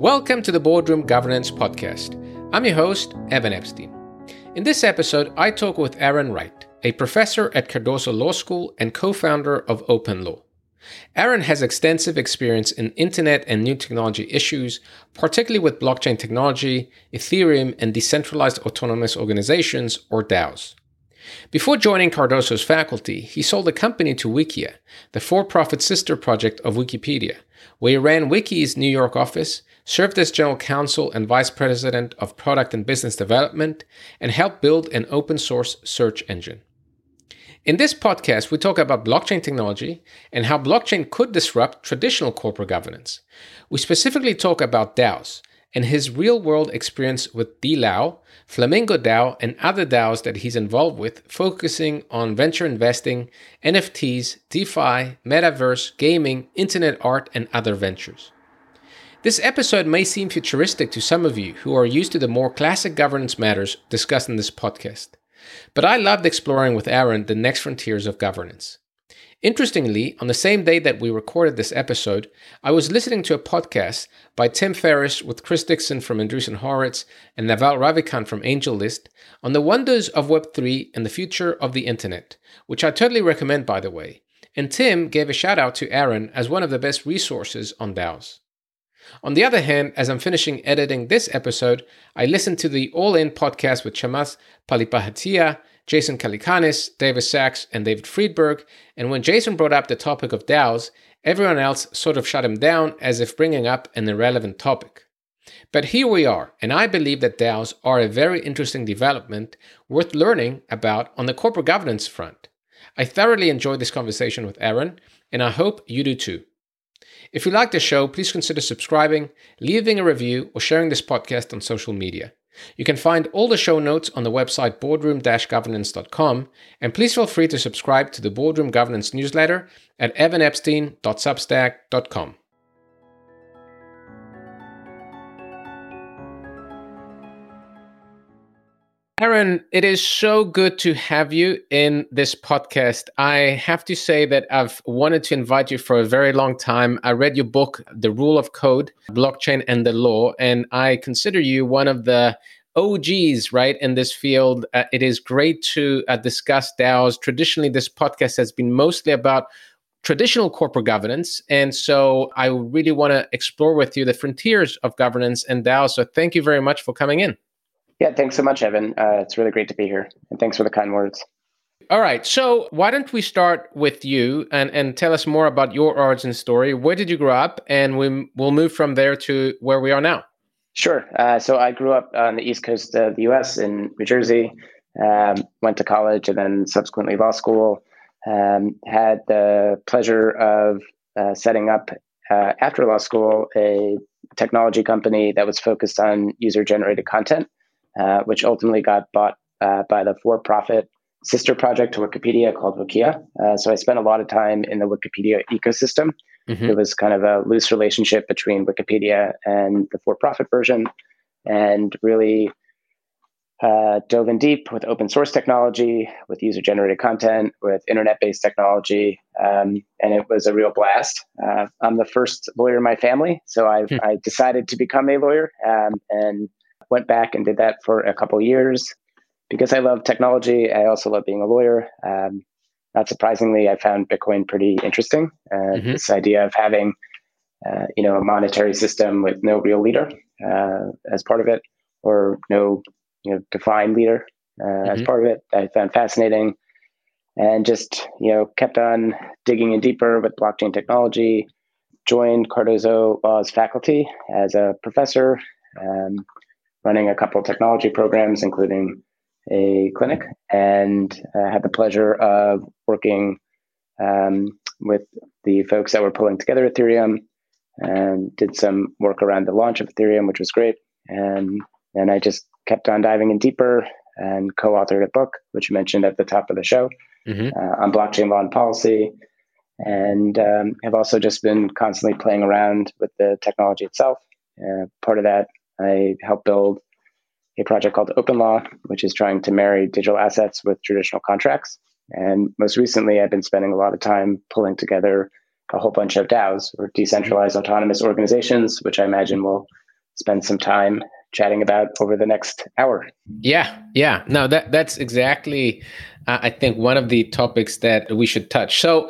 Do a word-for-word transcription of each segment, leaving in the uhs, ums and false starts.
Welcome to the Boardroom Governance Podcast. I'm your host, Evan Epstein. In this episode, I talk with Aaron Wright, a professor at Cardozo Law School and co-founder of OpenLaw. Aaron has extensive experience in internet and new technology issues, particularly with blockchain technology, Ethereum, and decentralized autonomous organizations, or DAOs. Before joining Cardozo's faculty, he sold the company to Wikia, the for-profit sister project of Wikipedia, where he ran Wiki's New York office, served as general counsel and vice president of product and business development, and helped build an open source search engine. In this podcast, we talk about blockchain technology and how blockchain could disrupt traditional corporate governance. We specifically talk about DAOs and his real-world experience with DLAO, Flamingo DAO, and other DAOs that he's involved with, focusing on venture investing, N F Ts, DeFi, metaverse, gaming, internet art, and other ventures. This episode may seem futuristic to some of you who are used to the more classic governance matters discussed in this podcast. But I loved exploring with Aaron the next frontiers of governance. Interestingly, on the same day that we recorded this episode, I was listening to a podcast by Tim Ferriss with Chris Dixon from Andreessen Horowitz and Naval Ravikant from AngelList on the wonders of Web three and the future of the internet, which I totally recommend, by the way. And Tim gave a shout out to Aaron as one of the best resources on DAOs. On the other hand, as I'm finishing editing this episode, I listened to the All In podcast with Chamath Palihapitiya, Jason Calacanis, David Sachs, and David Friedberg, and when Jason brought up the topic of DAOs, everyone else sort of shut him down as if bringing up an irrelevant topic. But here we are, and I believe that DAOs are a very interesting development worth learning about on the corporate governance front. I thoroughly enjoyed this conversation with Aaron, and I hope you do too. If you like the show, please consider subscribing, leaving a review, or sharing this podcast on social media. You can find all the show notes on the website boardroom dash governance dot com, and please feel free to subscribe to the Boardroom Governance newsletter at evan epstein dot substack dot com. Aaron, it is so good to have you in this podcast. I have to say that I've wanted to invite you for a very long time. I read your book, The Rule of Code, Blockchain and the Law, and I consider you one of the O Gs, right, in this field. Uh, it is great to uh, discuss DAOs. Traditionally, this podcast has been mostly about traditional corporate governance, and so I really want to explore with you the frontiers of governance and DAOs. So thank you very much for coming in. Yeah, thanks so much, Evan. Uh, it's really great to be here. And thanks for the kind words. All right. So why don't we start with you and, and tell us more about your origin story? Where did you grow up? And we, we'll move from there to where we are now. Sure. Uh, so I grew up on the East Coast of the U S in New Jersey, um, went to college and then subsequently law school. Um, had the pleasure of uh, setting up, uh, after law school, a technology company that was focused on user-generated content. Uh, which ultimately got bought uh, by the for-profit sister project to Wikipedia called Wikia. Uh, so I spent a lot of time in the Wikipedia ecosystem. Mm-hmm. It was kind of a loose relationship between Wikipedia and the for-profit version, and really uh, dove in deep with open source technology, with user-generated content, with internet-based technology, um, and it was a real blast. Uh, I'm the first lawyer in my family, so I, hmm. I decided to become a lawyer, um, and went back and did that for a couple of years. Because I love technology, I also love being a lawyer. Um, not surprisingly, I found Bitcoin pretty interesting. Uh, mm-hmm. This idea of having, uh, you know, a monetary system with no real leader uh, as part of it, or no, you know, defined leader uh, mm-hmm. as part of it, I found fascinating. And just, you know, kept on digging in deeper with blockchain technology. Joined Cardozo Law's faculty as a professor. Um, running a couple of technology programs, including a clinic, and uh, had the pleasure of working um, with the folks that were pulling together Ethereum, and did some work around the launch of Ethereum, which was great. And then I just kept on diving in deeper and co-authored a book, which you mentioned at the top of the show, mm-hmm. uh, on blockchain law and policy. And um, have also just been constantly playing around with the technology itself. Uh, part of that, I helped build a project called OpenLaw, which is trying to marry digital assets with traditional contracts. And most recently, I've been spending a lot of time pulling together a whole bunch of DAOs, or decentralized autonomous organizations, which I imagine we'll spend some time chatting about over the next hour. Yeah, yeah. No, that that's exactly, uh, I think, one of the topics that we should touch. So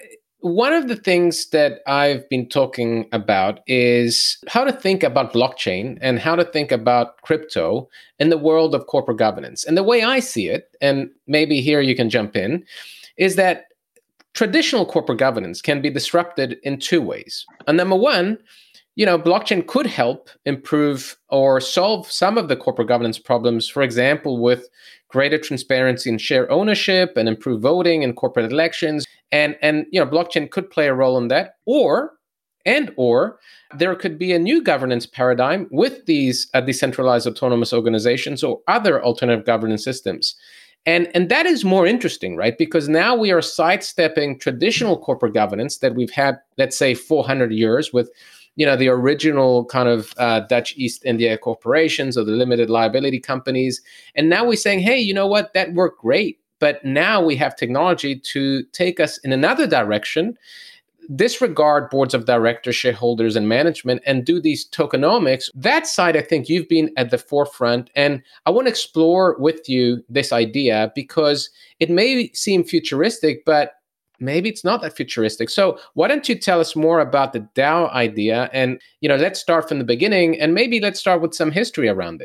one of the things that I've been talking about is how to think about blockchain and how to think about crypto in the world of corporate governance. And the way I see it, and maybe here you can jump in, is that traditional corporate governance can be disrupted in two ways. And number one, you know, blockchain could help improve or solve some of the corporate governance problems, for example, with greater transparency in share ownership and improved voting in corporate elections. And, and you know, blockchain could play a role in that. Or, and or, there could be a new governance paradigm with these uh, decentralized autonomous organizations or other alternative governance systems. And, and that is more interesting, right? Because now we are sidestepping traditional corporate governance that we've had, let's say, four hundred years with, you know, the original kind of uh, Dutch East India corporations or the limited liability companies. And now we're saying, hey, you know what, that worked great. But now we have technology to take us in another direction, disregard boards of directors, shareholders, and management, and do these tokenomics. That side, I think you've been at the forefront. And I want to explore with you this idea because it may seem futuristic, but maybe it's not that futuristic. So why don't you tell us more about the DAO idea? And, you know, let's start from the beginning and maybe let's start with some history around it.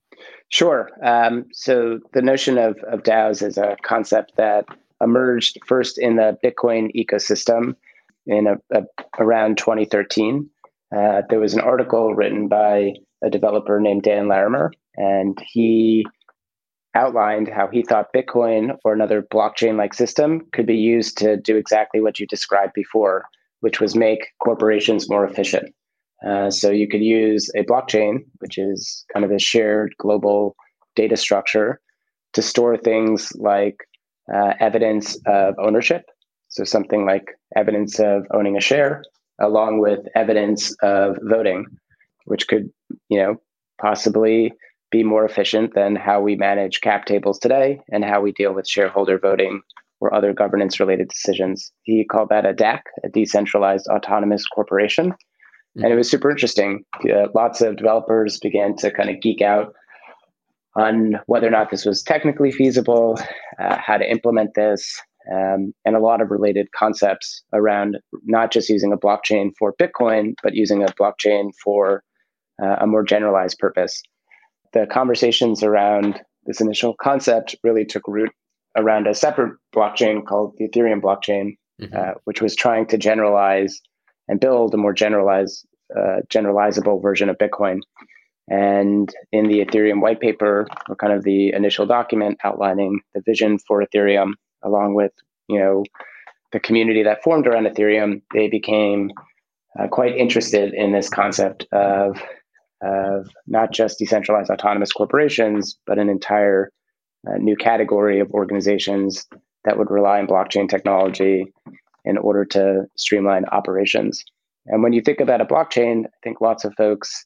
Sure. Um, so the notion of, of DAOs is a concept that emerged first in the Bitcoin ecosystem in a, a, around twenty thirteen. Uh, there was an article written by a developer named Dan Larimer, and he outlined how he thought Bitcoin or another blockchain-like system could be used to do exactly what you described before, which was make corporations more efficient. Uh, so you could use a blockchain, which is kind of a shared global data structure, to store things like uh, evidence of ownership. So something like evidence of owning a share, along with evidence of voting, which could, you know, possibly be more efficient than how we manage cap tables today and how we deal with shareholder voting or other governance-related decisions. He called that a D A C, a decentralized autonomous corporation. Mm-hmm. And it was super interesting. Uh, lots of developers began to kind of geek out on whether or not this was technically feasible, uh, how to implement this, um, and a lot of related concepts around not just using a blockchain for Bitcoin, but using a blockchain for uh, a more generalized purpose. The conversations around this initial concept really took root around a separate blockchain called the Ethereum blockchain, mm-hmm. uh, which was trying to generalize and build a more generalized, uh, generalizable version of Bitcoin. And in the Ethereum white paper, or kind of the initial document outlining the vision for Ethereum, along with, you know, the community that formed around Ethereum, they became uh, quite interested in this concept of of not just decentralized autonomous corporations, but an entire uh, new category of organizations that would rely on blockchain technology in order to streamline operations. And when you think about a blockchain, I think lots of folks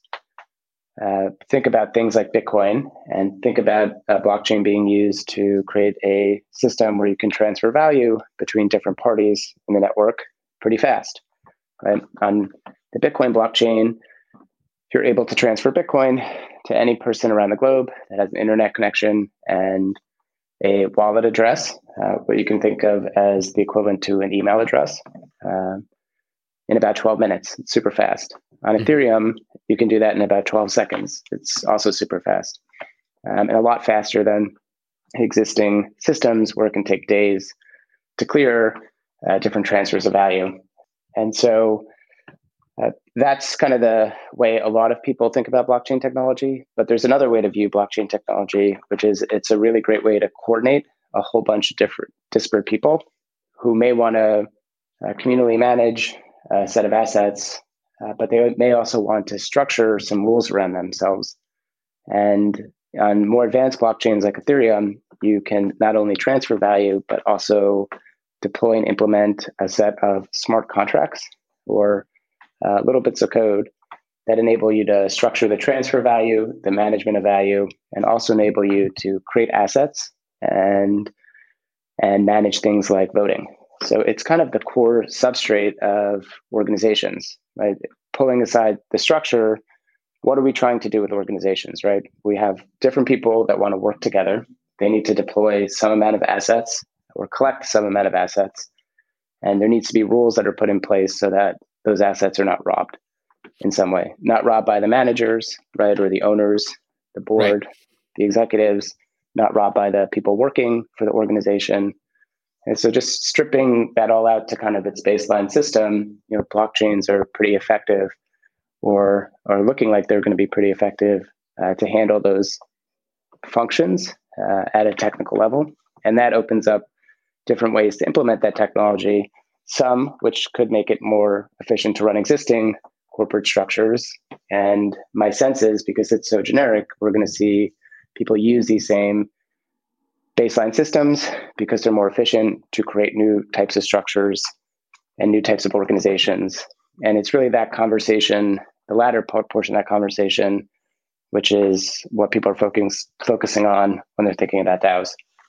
uh, think about things like Bitcoin and think about a blockchain being used to create a system where you can transfer value between different parties in the network pretty fast. Right? On the Bitcoin blockchain, you're able to transfer Bitcoin to any person around the globe that has an internet connection and a wallet address, uh, what you can think of as the equivalent to an email address, uh, in about twelve minutes. It's super fast. On mm-hmm. Ethereum, you can do that in about twelve seconds. It's also super fast, um, and a lot faster than existing systems where it can take days to clear uh, different transfers of value. And so Uh, that's kind of the way a lot of people think about blockchain technology. But there's another way to view blockchain technology, which is it's a really great way to coordinate a whole bunch of different disparate people who may want to uh, communally manage a set of assets, uh, but they may also want to structure some rules around themselves. And on more advanced blockchains like Ethereum, you can not only transfer value, but also deploy and implement a set of smart contracts or Uh, little bits of code that enable you to structure the transfer value, the management of value, and also enable you to create assets and and manage things like voting. So it's kind of the core substrate of organizations, right? Pulling aside the structure, what are we trying to do with organizations, right? We have different people that want to work together. They need to deploy some amount of assets or collect some amount of assets. And there needs to be rules that are put in place so that those assets are not robbed in some way, not robbed by the managers, right? Or the owners, the board, right. The executives, not robbed by the people working for the organization. And so just stripping that all out to kind of its baseline system, you know, blockchains are pretty effective or are looking like they're going to be pretty effective uh, to handle those functions uh, at a technical level. And that opens up different ways to implement that technology, some which could make it more efficient to run existing corporate structures. And my sense is, because it's so generic, we're going to see people use these same baseline systems because they're more efficient to create new types of structures and new types of organizations. And it's really that conversation, the latter portion of that conversation, which is what people are focusing focusing on when they're thinking about DAOs.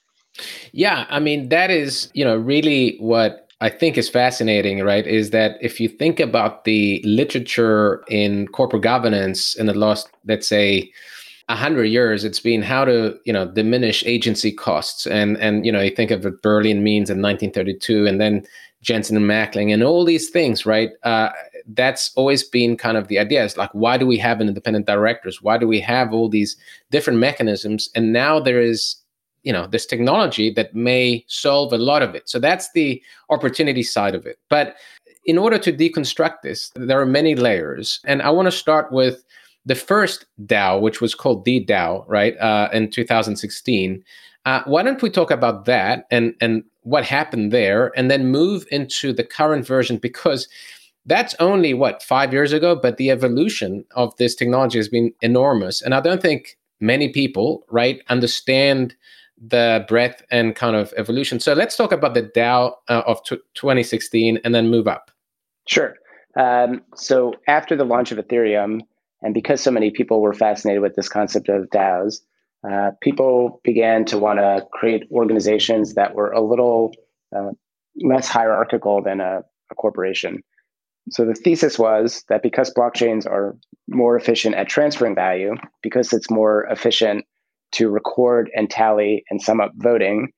Yeah, I mean, that is, you know, really what I think is fascinating, right? Is that if you think about the literature in corporate governance in the last, let's say, a hundred years, it's been how to, you know, diminish agency costs. And, and, you know, you think of what Berlin means in nineteen thirty-two, and then Jensen and Mackling and all these things, right? Uh, that's always been kind of the idea. It's like, why do we have an independent directors? Why do we have all these different mechanisms? And now there is, you know, this technology that may solve a lot of it. So that's the opportunity side of it. But in order to deconstruct this, there are many layers. And I want to start with the first DAO, which was called the DAO, right, uh, in two thousand sixteen. Uh, why don't we talk about that and, and what happened there, and then move into the current version? Because that's only, what, five years ago, but the evolution of this technology has been enormous. And I don't think many people, right, understand the breadth and kind of evolution. So let's talk about the DAO uh, of t- twenty sixteen and then move up. Sure. Um, so after the launch of Ethereum, and because so many people were fascinated with this concept of DAOs, uh, people began to want to create organizations that were a little uh, less hierarchical than a, a corporation. So the thesis was that because blockchains are more efficient at transferring value, because it's more efficient to record and tally and sum up voting,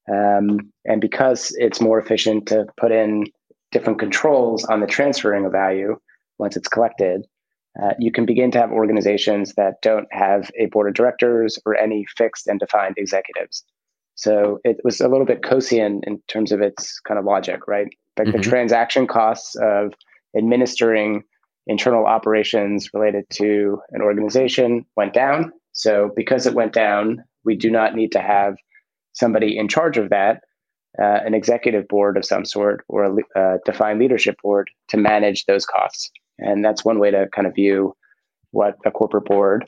um, and because it's more efficient to put in different controls on the transferring of value once it's collected, uh, you can begin to have organizations that don't have a board of directors or any fixed and defined executives. So it was a little bit Coasian in terms of its kind of logic, right? Like mm-hmm. the transaction costs of administering internal operations related to an organization went down. So because it went down, we do not need to have somebody in charge of that, uh, an executive board of some sort or a uh, defined leadership board to manage those costs. And that's one way to kind of view what a corporate board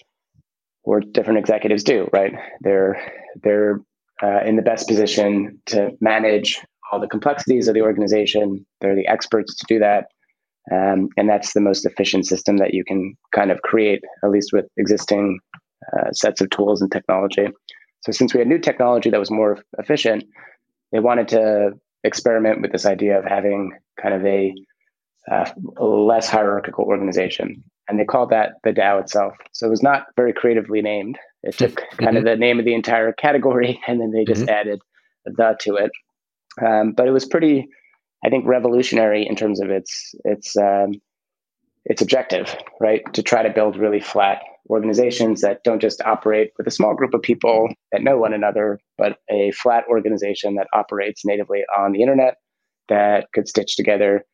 or different executives do, right? They're they're uh, in the best position to manage all the complexities of the organization. They're the experts to do that. Um, and that's the most efficient system that you can kind of create, at least with existing uh, sets of tools and technology. So since we had new technology that was more efficient, they wanted to experiment with this idea of having kind of a, uh, a less hierarchical organization. And they called that the DAO itself. So it was not very creatively named. It took mm-hmm. kind of the name of the entire category, and then they just mm-hmm. added the to it. Um, but it was pretty, I think, revolutionary in terms of its its um, its objective, right? To try to build really flat organizations that don't just operate with a small group of people that know one another, but a flat organization that operates natively on the internet that could stitch together,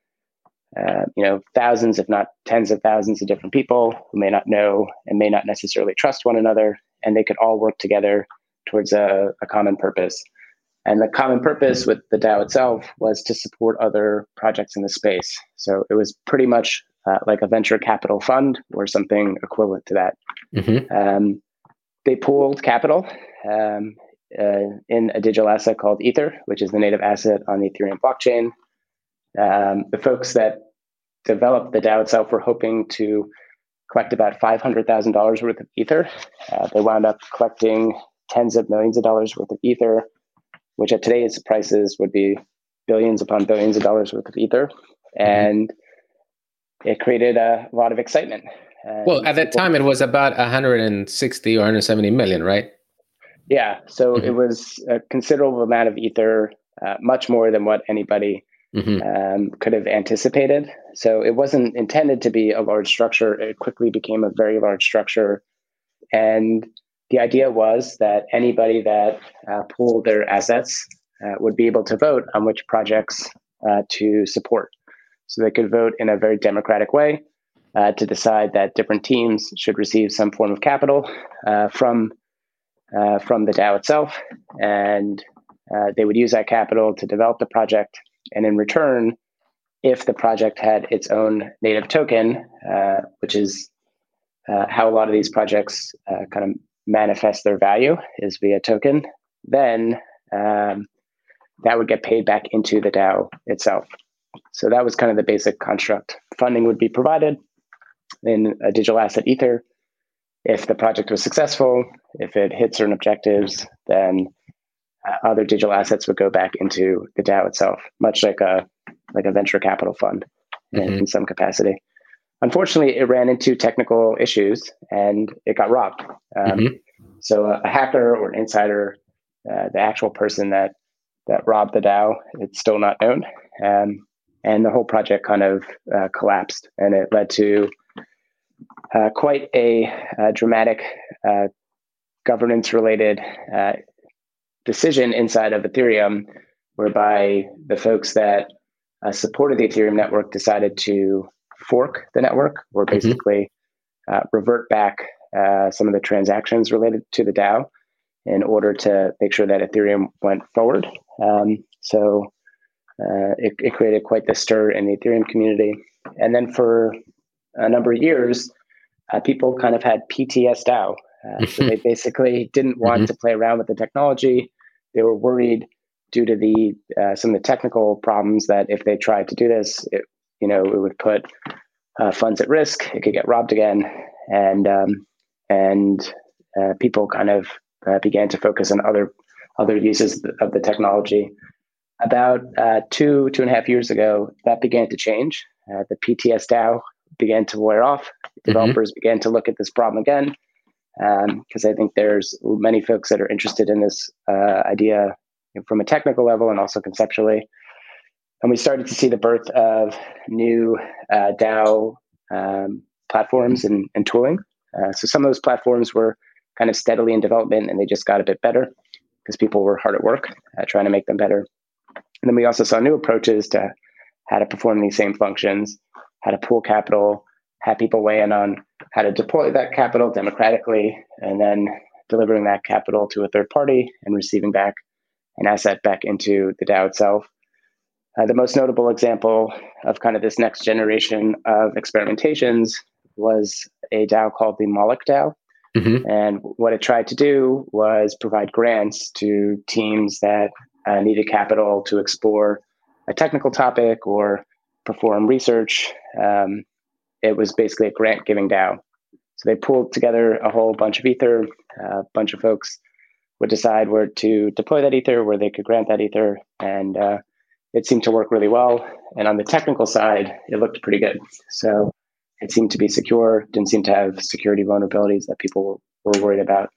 uh, you know, thousands, if not tens of thousands of different people who may not know and may not necessarily trust one another, and they could all work together towards a, a common purpose. And the common purpose with the DAO itself was to support other projects in the space. So it was pretty much uh, like a venture capital fund or something equivalent to that. Mm-hmm. Um, they pooled capital um, uh, in a digital asset called Ether, which is the native asset on the Ethereum blockchain. Um, the folks that developed the DAO itself were hoping to collect about five hundred thousand dollars worth of Ether. Uh, they wound up collecting tens of millions of dollars worth of Ether, which at today's prices would be billions upon billions of dollars worth of Ether. And it created a lot of excitement. And well, at that people, time, it was about one hundred sixty or one hundred seventy million, right? Yeah. So mm-hmm. it was a considerable amount of ether, uh, much more than what anybody mm-hmm. um, could have anticipated. So it wasn't intended to be a large structure. It quickly became a very large structure. And the idea was that anybody that uh, pooled their assets uh, would be able to vote on which projects uh, to support. So they could vote in a very democratic way uh, to decide that different teams should receive some form of capital uh, from uh, from the DAO itself, and uh, they would use that capital to develop the project. And in return, if the project had its own native token, uh, which is uh, how a lot of these projects uh, kind of manifest their value is via token, then um, that would get paid back into the DAO itself. So that was kind of the basic construct. Funding would be provided in a digital asset Ether. If the project was successful, if it hit certain objectives, then uh, other digital assets would go back into the DAO itself, much like a like a venture capital fund mm-hmm. in, in some capacity. Unfortunately, it ran into technical issues and it got robbed. Um, mm-hmm. So a, a hacker or an insider, uh, the actual person that that robbed the DAO, it's still not known. Um, and the whole project kind of uh, collapsed, and it led to uh, quite a, a dramatic uh, governance-related uh, decision inside of Ethereum, whereby the folks that uh, supported the Ethereum network decided to fork the network, or basically mm-hmm. uh, revert back uh, some of the transactions related to the DAO in order to make sure that Ethereum went forward. Um, so uh, it, it created quite the stir in the Ethereum community. And then for a number of years, uh, people kind of had P T S DAO. Uh, so they basically didn't want mm-hmm. to play around with the technology. They were worried due to the uh, some of the technical problems that if they tried to do this, it, you know, it would put uh, funds at risk. It could get robbed again, and um, and uh, people kind of uh, began to focus on other other uses of the technology. About uh, two two and a half years ago, that began to change. Uh, the P T S DAO began to wear off. Developers mm-hmm. began to look at this problem again, because um, I think there's many folks that are interested in this uh, idea from a technical level and also conceptually. And we started to see the birth of new uh, DAO um, platforms and, and tooling. Uh, so some of those platforms were kind of steadily in development, and they just got a bit better because people were hard at work uh, trying to make them better. And then we also saw new approaches to how to perform these same functions, how to pool capital, have people weigh in on how to deploy that capital democratically, and then delivering that capital to a third party and receiving back an asset back into the DAO itself. Uh, the most notable example of kind of this next generation of experimentations was a DAO called the Moloch DAO. Mm-hmm. And what it tried to do was provide grants to teams that uh, needed capital to explore a technical topic or perform research. Um, it was basically a grant giving DAO. So they pulled together a whole bunch of Ether. A bunch of folks would decide where to deploy that Ether, where they could grant that Ether. And uh, it seemed to work really well. And on the technical side, it looked pretty good. So it seemed to be secure, didn't seem to have security vulnerabilities that people were worried about.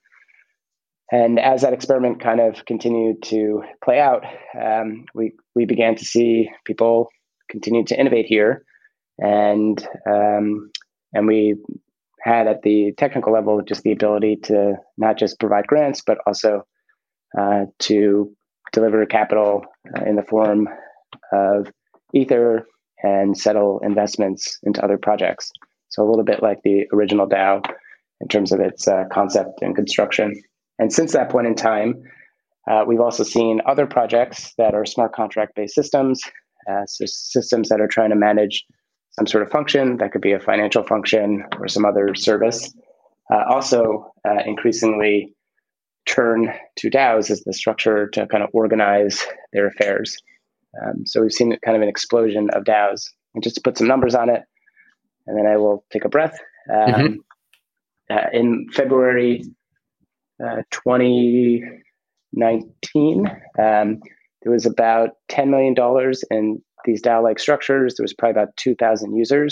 And as that experiment kind of continued to play out, um, we, we began to see people continue to innovate here. And um, and we had at the technical level just the ability to not just provide grants, but also uh, to deliver capital uh, in the form of Ether and settle investments into other projects. So a little bit like the original DAO in terms of its uh, concept and construction. And since that point in time, uh, we've also seen other projects that are smart contract-based systems, uh, so systems that are trying to manage some sort of function. That could be a financial function or some other service. Uh, also, uh, increasingly turn to DAOs as the structure to kind of organize their affairs. Um, so we've seen kind of an explosion of DAOs. And just to put some numbers on it, and then I will take a breath. Um, mm-hmm. uh, in February uh, twenty nineteen, um, there was about ten million dollars in these DAO-like structures. There was probably about two thousand users.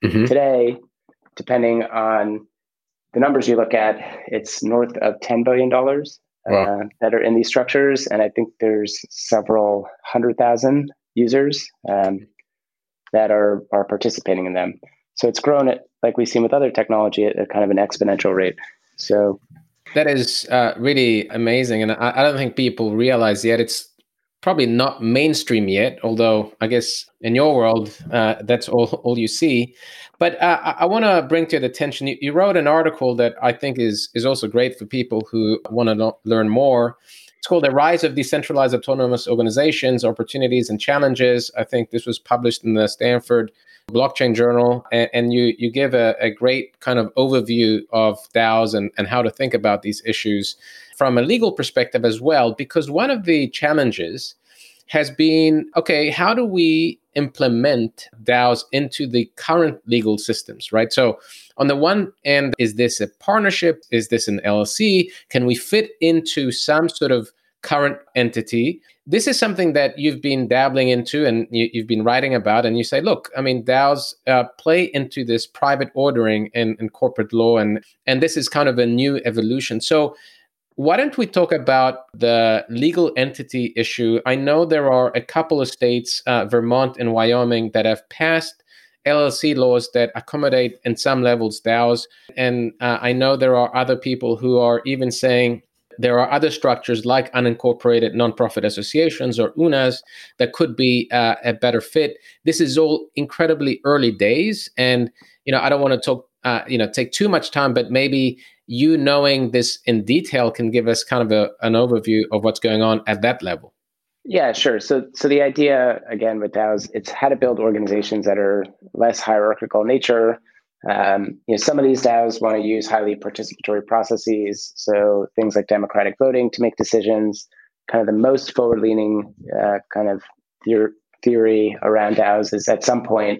Mm-hmm. Today, depending on the numbers you look at, it's north of ten billion dollars wow. uh, that are in these structures. And I think there's several hundred thousand users um, that are, are participating in them. So it's grown at, like we've seen with other technology, at a kind of an exponential rate. So that is uh, really amazing. And I, I don't think people realize yet it's probably not mainstream yet, although I guess in your world, uh, that's all, all you see. But uh, I, I want to bring to your attention, you, you wrote an article that I think is, is also great for people who want to lo- learn more. It's called The Rise of Decentralized Autonomous Organizations, Opportunities and Challenges. I think this was published in the Stanford Blockchain Journal. And, and you, you give a, a great kind of overview of DAOs and, and how to think about these issues from a legal perspective as well, because one of the challenges has been, okay, how do we implement DAOs into the current legal systems, right? So on the one end, is this a partnership? Is this an L L C? Can we fit into some sort of current entity? This is something that you've been dabbling into and you, you've been writing about, and you say, look, I mean, DAOs uh, play into this private ordering in, in corporate law, and, and this is kind of a new evolution. So why don't we talk about the legal entity issue? I know there are a couple of states, uh, Vermont and Wyoming, that have passed L L C laws that accommodate in some levels DAOs. And uh, I know there are other people who are even saying there are other structures like unincorporated nonprofit associations or U N As that could be uh, a better fit. This is all incredibly early days. And, you know, I don't want to talk, uh, you know, take too much time, but maybe you knowing this in detail can give us kind of a, an overview of what's going on at that level. Yeah, sure. So, so the idea, again, with DAOs, it's how to build organizations that are less hierarchical in nature. Um, you know, some of these DAOs want to use highly participatory processes, so things like democratic voting to make decisions. Kind of the most forward-leaning uh, kind of theor- theory around DAOs is at some point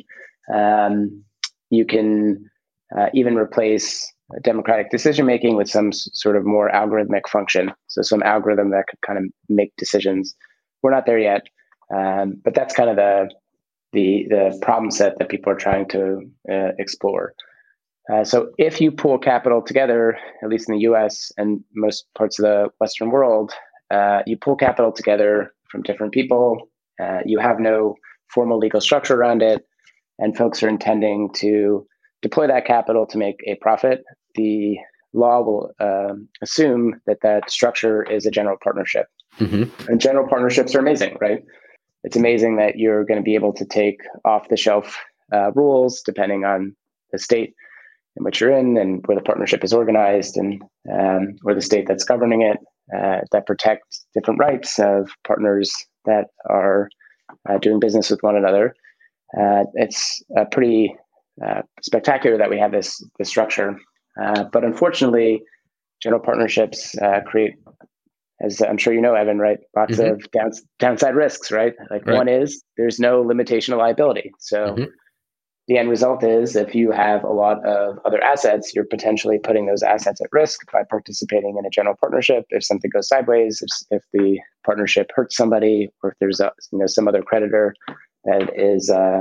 um, you can uh, even replace democratic decision-making with some s- sort of more algorithmic function. So some algorithm that could kind of make decisions. We're not there yet, um, but that's kind of the the the problem set that people are trying to uh, explore. Uh, so if you pool capital together, at least in the U S and most parts of the Western world, uh, you pool capital together from different people. Uh, you have no formal legal structure around it, and folks are intending to deploy that capital to make a profit. The law will um, assume that that structure is a general partnership. Mm-hmm. And general partnerships are amazing, right? It's amazing that you're going to be able to take off-the-shelf uh, rules depending on the state in which you're in and where the partnership is organized, and um, or the state that's governing it, uh, that protect different rights of partners that are uh, doing business with one another. Uh, it's uh, pretty uh, spectacular that we have this, this structure. Uh, but unfortunately, general partnerships uh, create, as I'm sure you know, Evan, right? Lots mm-hmm. of downs, downside risks, right? Like right. One is there's no limitation of liability. So mm-hmm. the end result is if you have a lot of other assets, you're potentially putting those assets at risk by participating in a general partnership. If something goes sideways, if, if the partnership hurts somebody, or if there's a, you know, some other creditor that is, uh,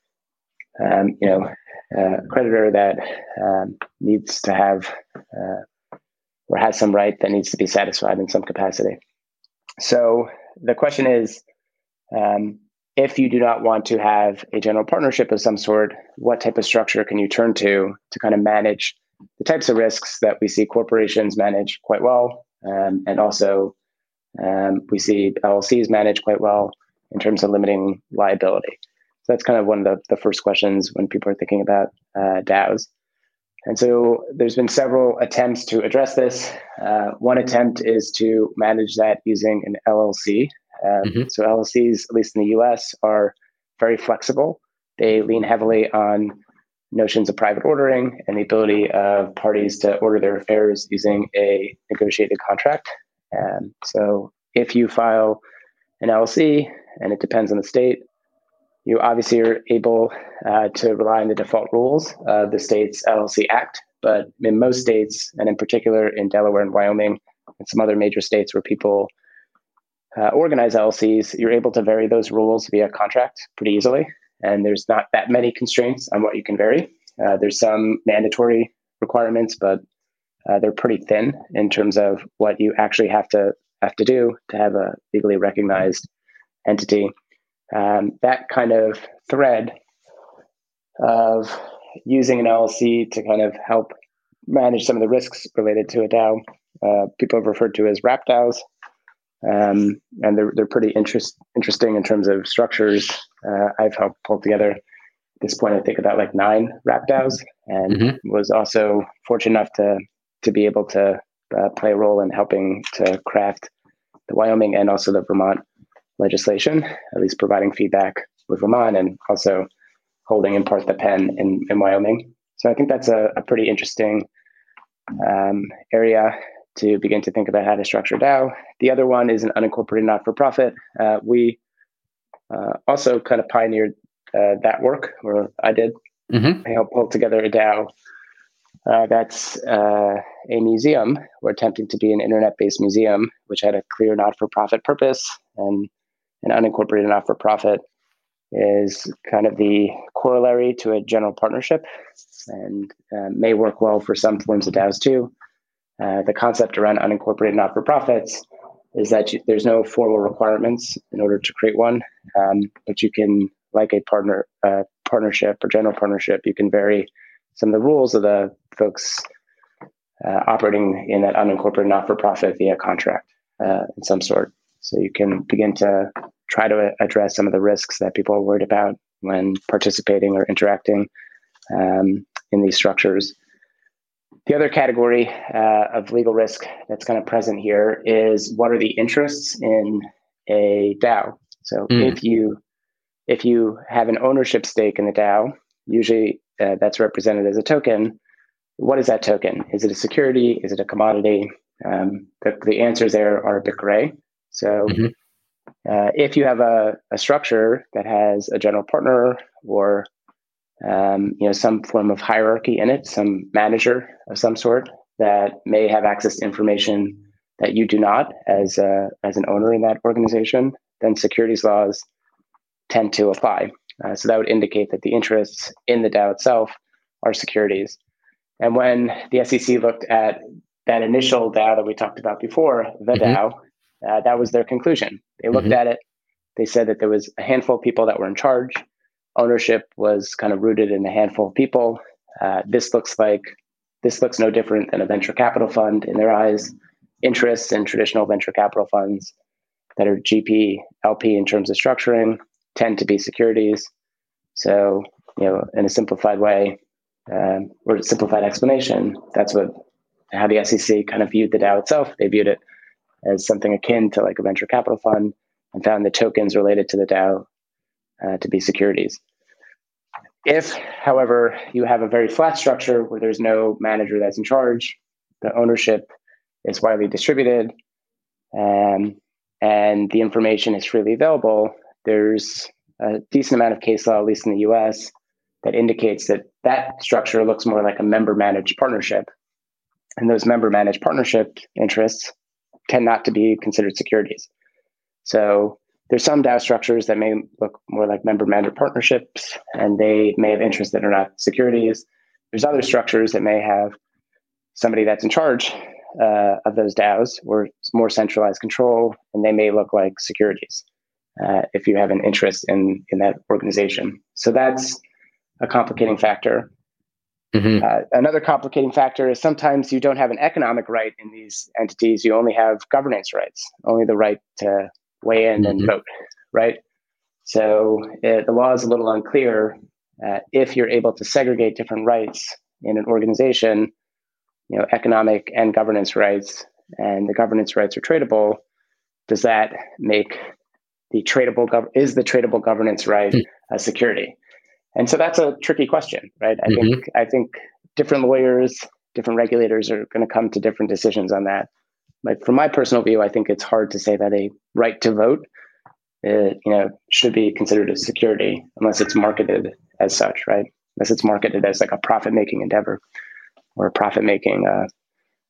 um, you know, a creditor that um, needs to have uh, or has some right that needs to be satisfied in some capacity. So the question is, um, if you do not want to have a general partnership of some sort, what type of structure can you turn to to kind of manage the types of risks that we see corporations manage quite well, um, and also um, we see L L Cs manage quite well in terms of limiting liability. So that's kind of one of the, the first questions when people are thinking about uh, DAOs. And so there's been several attempts to address this. Uh, one attempt is to manage that using an L L C. Um, mm-hmm. So L L Cs, at least in the U S, are very flexible. They lean heavily on notions of private ordering and the ability of parties to order their affairs using a negotiated contract. Um, so if you file an L L C, and it depends on the state, you obviously are able uh, to rely on the default rules of the state's L L C Act. But in most states, and in particular in Delaware and Wyoming, and some other major states where people uh, organize L L Cs, you're able to vary those rules via contract pretty easily. and there's not that many constraints on what you can vary. Uh, there's some mandatory requirements, but uh, they're pretty thin in terms of what you actually have to have to do to have a legally recognized entity. Um, that kind of thread of using an L L C to kind of help manage some of the risks related to a DAO, uh, people have referred to as wrap DAOs, um, and they're they're pretty interest, interesting in terms of structures. Uh, I've helped pull together at this point, I think about like nine wrap DAOs, and mm-hmm. was also fortunate enough to to be able to uh, play a role in helping to craft the Wyoming and also the Vermont legislation, at least providing feedback with Vermont and also holding in part the pen in, in Wyoming. So I think that's a, a pretty interesting um, area to begin to think about how to structure DAO. The other one is an unincorporated not-for-profit. Uh, we uh, also kind of pioneered uh, that work, or I did. Mm-hmm. I helped pull together a DAO uh, that's uh, a museum. We're attempting to be an internet-based museum, which had a clear not-for-profit purpose, and an unincorporated not-for-profit is kind of the corollary to a general partnership, and uh, may work well for some forms of DAOs too. Uh, the concept around unincorporated not-for-profits is that you, there's no formal requirements in order to create one, um, but you can, like a partner uh, partnership or general partnership, you can vary some of the rules of the folks uh, operating in that unincorporated not-for-profit via contract uh, in some sort. So you can begin to try to address some of the risks that people are worried about when participating or interacting um, in these structures. The other category uh, of legal risk that's kind of present here is what are the interests in a DAO? So mm. if you if you have an ownership stake in the DAO, usually uh, that's represented as a token. What is that token? Is it a security? Is it a commodity? Um, the, the answers there are a bit gray. So mm-hmm. uh, if you have a, a structure that has a general partner or um, you know some form of hierarchy in it, some manager of some sort that may have access to information that you do not as a, as an owner in that organization, then securities laws tend to apply. Uh, so that would indicate that the interests in the DAO itself are securities. And when the S E C looked at that initial DAO that we talked about before, the mm-hmm. DAO, Uh, that was their conclusion. They looked mm-hmm. at it. They said that there was a handful of people that were in charge. Ownership was kind of rooted in a handful of people. Uh, this looks like this looks no different than a venture capital fund in their eyes. Interests in traditional venture capital funds that are G P, L P in terms of structuring tend to be securities. So, you know, in a simplified way um, or a simplified explanation, that's what how the S E C kind of viewed the DAO itself. They viewed it as something akin to like a venture capital fund and found the tokens related to the DAO uh, to be securities. If, however, you have a very flat structure where there's no manager that's in charge, the ownership is widely distributed, um, and the information is freely available, there's a decent amount of case law, at least in the U S, that indicates that that structure looks more like a member-managed partnership. And those member-managed partnership interests tend not to be considered securities. So there's some DAO structures that may look more like member-managed partnerships, and they may have interests that are not securities. There's other structures that may have somebody that's in charge uh, of those DAOs or more centralized control, and they may look like securities uh, if you have an interest in, in that organization. So that's a complicating factor. Mm-hmm. Uh, another complicating factor is sometimes you don't have an economic right in these entities. You only have governance rights, only the right to weigh in mm-hmm. and vote, right? So uh, the law is a little unclear. Uh, if you're able to segregate different rights in an organization, you know, economic and governance rights, and the governance rights are tradable, does that make the tradable, gov- is the tradable governance right mm-hmm. a security? And so that's a tricky question, right? I mm-hmm. think I think different lawyers, different regulators are going to come to different decisions on that. But from my personal view, I think it's hard to say that a right to vote, uh, you know, should be considered a security unless it's marketed as such, right? Unless it's marketed as like a profit-making endeavor or a profit-making uh,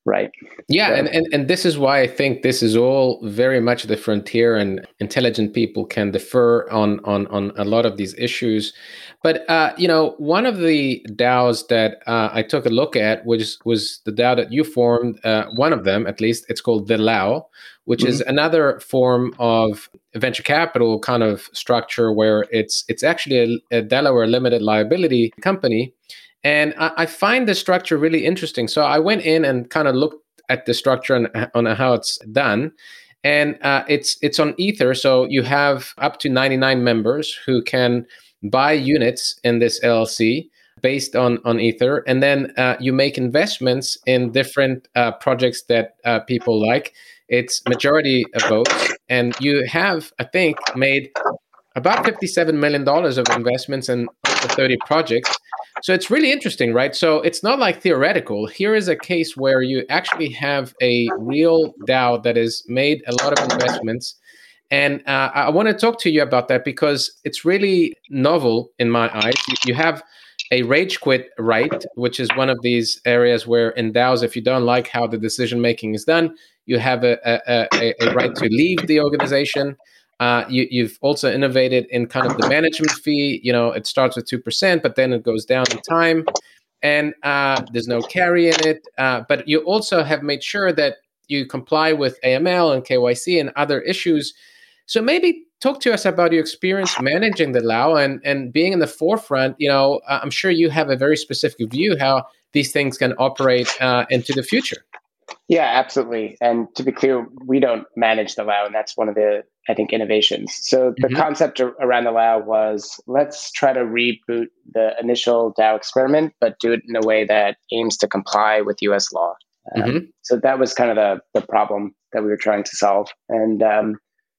Right. Yeah, So, and, and and this is why I think this is all very much the frontier, and intelligent people can differ on on on a lot of these issues. But uh, you know, one of the DAOs that uh, I took a look at was was the DAO that you formed. Uh, one of them, at least, it's called The Lao, which mhm. is another form of venture capital kind of structure where it's it's actually a, a Delaware limited liability company. And I, I find the structure really interesting. So I went in and kind of looked at the structure and on how it's done. And uh, it's it's on Ether. So you have up to ninety-nine members who can buy units in this L L C based on, on Ether. And then uh, you make investments in different uh, projects that uh, people like. It's majority votes. And you have, I think, made about fifty-seven million dollars of investments in over thirty projects. So it's really interesting, right? So it's not like theoretical. Here is a case where you actually have a real DAO that has made a lot of investments. And uh, I want to talk to you about that because it's really novel in my eyes. You, you have a rage quit right, which is one of these areas where in DAOs, if you don't like how the decision making is done, you have a, a, a, a right to leave the organization. Uh, you, you've also innovated in kind of the management fee. You know, it starts with two percent, but then it goes down in time, and uh, there's no carry in it. Uh, but you also have made sure that you comply with A M L and K Y C and other issues. So maybe talk to us about your experience managing the Lao and, and being in the forefront. You know, uh, I'm sure you have a very specific view how these things can operate uh, into the future. Yeah, absolutely. And to be clear, we don't manage the Lao, and that's one of the, I think, innovations. So the Mm-hmm. concept around the Lao was let's try to reboot the initial DAO experiment, but do it in a way that aims to comply with U S law. Um, Mm-hmm. So that was kind of the, the problem that we were trying to solve. And um,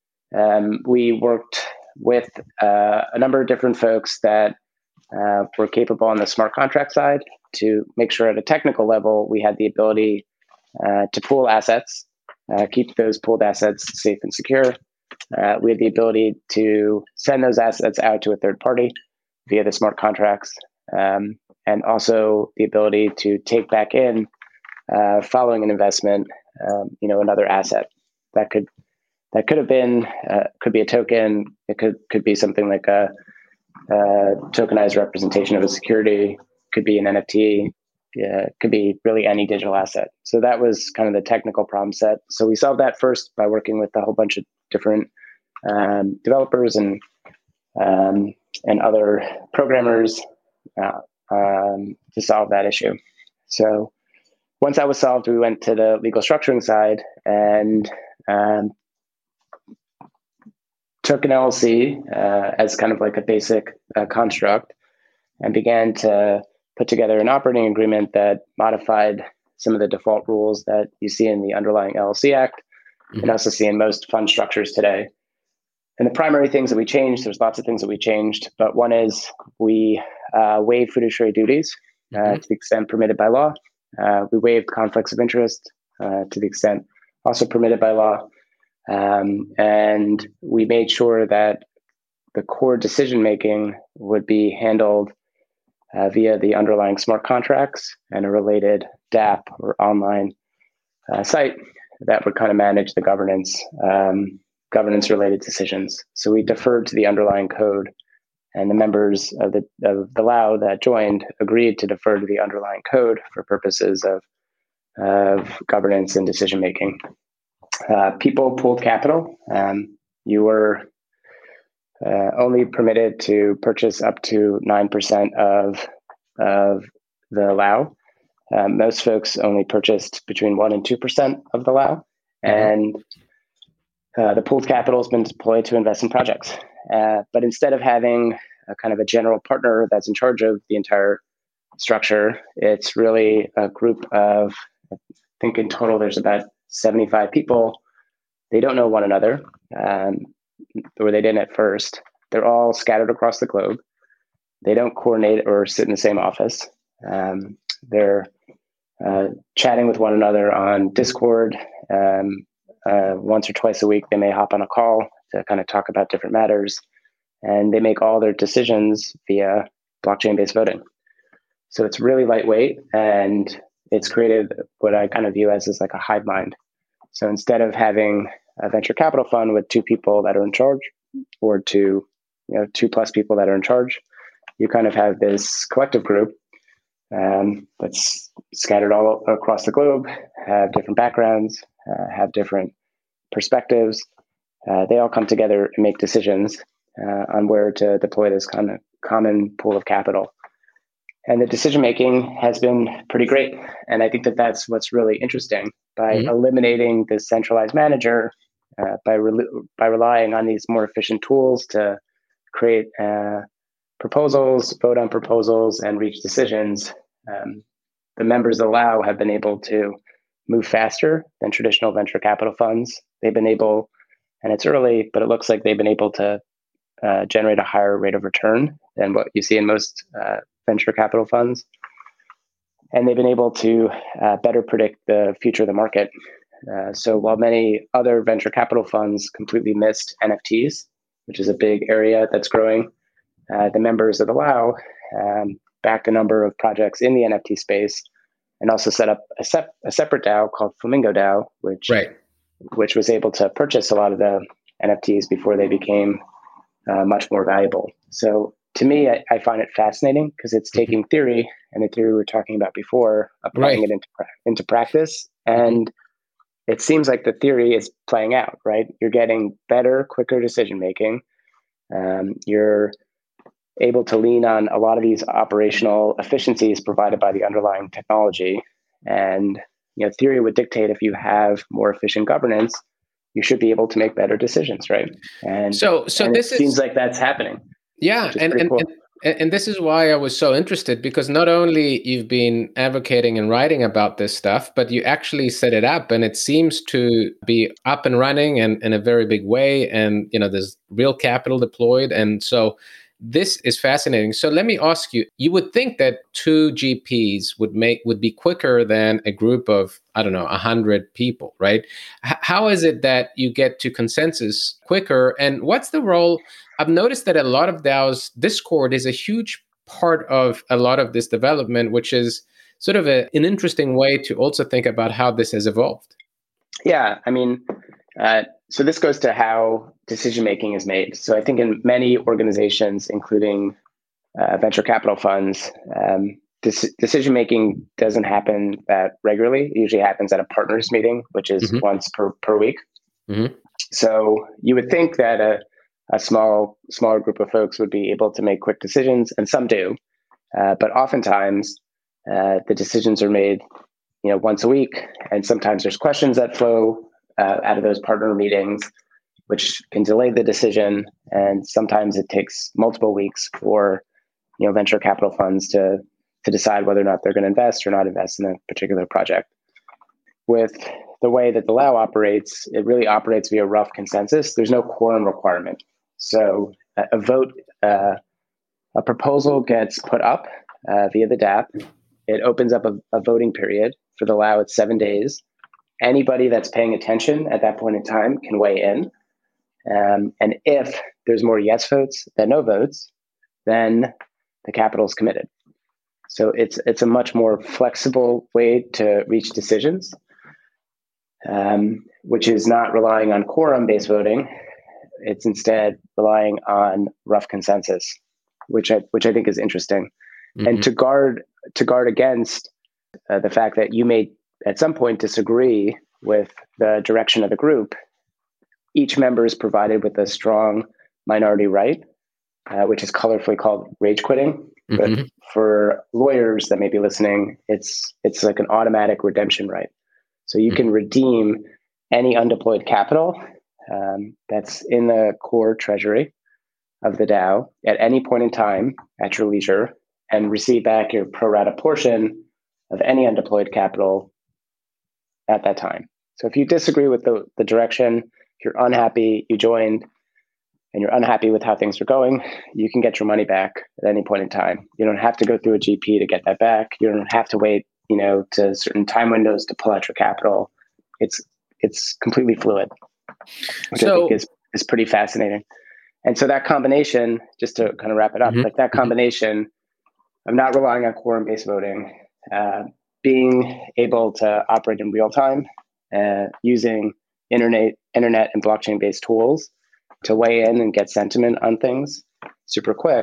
um, we worked with uh, a number of different folks that uh, were capable on the smart contract side to make sure at a technical level we had the ability Uh, to pool assets, uh, keep those pooled assets safe and secure. Uh, we had the ability to send those assets out to a third party via the smart contracts, um, and also the ability to take back in, uh, following an investment, um, you know, another asset that could that could have been uh, could be a token. It could could be something like a, a tokenized representation of a security. Could be an N F T. Yeah, it could be really any digital asset. So that was kind of the technical problem set. So we solved that first by working with a whole bunch of different um, developers and um, and other programmers uh, um, to solve that issue. So once that was solved, we went to the legal structuring side and um, took an L L C uh, as kind of like a basic uh, construct and began to put together an operating agreement that modified some of the default rules that you see in the underlying L L C Act Mm-hmm. and also see in most fund structures today. And the primary things that we changed, there's lots of things that we changed, but one is we uh, waived fiduciary duties uh, Mm-hmm. to the extent permitted by law. Uh, we waived conflicts of interest uh, to the extent also permitted by law. Um, and we made sure that the core decision-making would be handled uh, via the underlying smart contracts and a related dApp or online uh, site that would kind of manage the governance, um, governance-related decisions. So we deferred to the underlying code, and the members of the of the Lao that joined agreed to defer to the underlying code for purposes of of governance and decision making. Uh, people pooled capital. Um, you were uh, only permitted to purchase up to nine percent of of the Lao. Um, most folks only purchased between one and two percent of the Lao, Mm-hmm. and uh, the pooled capital has been deployed to invest in projects. Uh, but instead of having a kind of a general partner that's in charge of the entire structure, it's really a group of, I think in total there's about seventy-five people. They don't know one another, um, or they didn't at first. They're all scattered across the globe. They don't coordinate or sit in the same office. Um, they're uh, chatting with one another on Discord. Um, uh, once or twice a week, they may hop on a call to kind of talk about different matters. And they make all their decisions via blockchain-based voting. So it's really lightweight, and it's created what I kind of view as, as like a hive mind. So instead of having a venture capital fund with two people that are in charge, or two, you know, two plus people that are in charge, you kind of have this collective group um, that's scattered all across the globe, have different backgrounds, uh, have different perspectives. Uh, they all come together and make decisions uh, on where to deploy this kind of common pool of capital. And the decision making has been pretty great. And I think that that's what's really interesting. By mm-hmm. eliminating the centralized manager, uh, by re- by relying on these more efficient tools to create uh, proposals, vote on proposals, and reach decisions, um, the members of the L A U have been able to move faster than traditional venture capital funds. They've been able, and it's early, but it looks like they've been able to uh, generate a higher rate of return than what you see in most uh, venture capital funds. And they've been able to uh, better predict the future of the market. Uh, so while many other venture capital funds completely missed N F Ts, which is a big area that's growing, uh, the members of the L A U um, backed a number of projects in the N F T space and also set up a, sep- a separate DAO called Flamingo DAO, which, right. which was able to purchase a lot of the N F Ts before they became uh, much more valuable. So to me, I, I find it fascinating because it's taking mm-hmm. theory and the theory we were talking about before, applying right. it into, into practice. And mm-hmm. it seems like the theory is playing out, right? You're getting better, quicker decision-making. Um, you're able to lean on a lot of these operational efficiencies provided by the underlying technology. And, you know, theory would dictate if you have more efficient governance, you should be able to make better decisions, right? And so, so and this it is, seems like that's happening. Yeah, and and, cool. and and this is why I was so interested, because not only you've been advocating and writing about this stuff, but you actually set it up, and it seems to be up and running and in a very big way. And you know, there's real capital deployed, and so this is fascinating. So let me ask you: you would think that two G Ps would make would be quicker than a group of, I don't know, a hundred people, right? H- how is it that you get to consensus quicker? And what's the role? I've noticed that a lot of DAOs, Discord is a huge part of a lot of this development, which is sort of a, an interesting way to also think about how this has evolved. Yeah, I mean, uh, so this goes to how decision-making is made. So I think in many organizations, including uh, venture capital funds, um, this decision-making doesn't happen that regularly. It usually happens at a partners meeting, which is mm-hmm. once per, per week. Mm-hmm. So you would think that a a small, smaller group of folks would be able to make quick decisions, and some do. Uh, but oftentimes, uh, the decisions are made, you know, once a week, and sometimes there's questions that flow uh, out of those partner meetings, which can delay the decision. And sometimes it takes multiple weeks for, you know, venture capital funds to to decide whether or not they're going to invest or not invest in a particular project. With the way that the L A U operates, it really operates via rough consensus. There's no quorum requirement. So a, a vote, uh, a proposal gets put up uh, via the dApp. It opens up a, a voting period. For the L A U, it's seven days. Anybody that's paying attention at that point in time can weigh in. Um, and if there's more yes votes than no votes, then the capital is committed. So it's it's a much more flexible way to reach decisions, um, which is not relying on quorum-based voting. It's instead relying on rough consensus, which I which I think is interesting. Mm-hmm. And to guard to guard against uh, the fact that you may at some point disagree with the direction of the group, each member is provided with a strong minority right, uh, which is colorfully called rage quitting. Mm-hmm. But for lawyers that may be listening, it's it's like an automatic redemption right. So you mm-hmm. can redeem any undeployed capital Um, that's in the core treasury of the DAO at any point in time at your leisure, and receive back your pro rata portion of any undeployed capital at that time. So if you disagree with the, the direction, if you're unhappy, you joined, and you're unhappy with how things are going, you can get your money back at any point in time. You don't have to go through a G P to get that back. You don't have to wait, you know, to certain time windows to pull out your capital. It's it's completely fluid, which so, I think is, is pretty fascinating. And so that combination, just to kind of wrap it up, mm-hmm. like that combination of not relying on quorum-based voting, uh, being able to operate in real time, uh, using internet, internet and blockchain-based tools to weigh in and get sentiment on things super quick,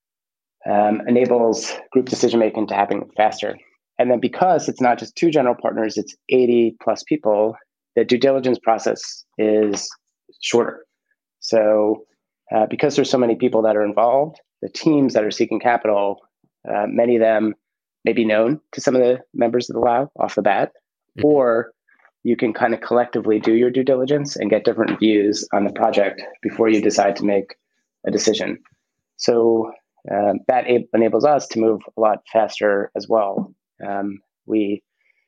um, enables group decision-making to happen faster. And then because it's not just two general partners, it's eighty plus people, the due diligence process is shorter. So uh, because there's so many people that are involved, the teams that are seeking capital, uh, many of them may be known to some of the members of the L A W off the bat, mm-hmm. or you can kind of collectively do your due diligence and get different views on the project before you decide to make a decision. So um, that a- enables us to move a lot faster as well. Um, we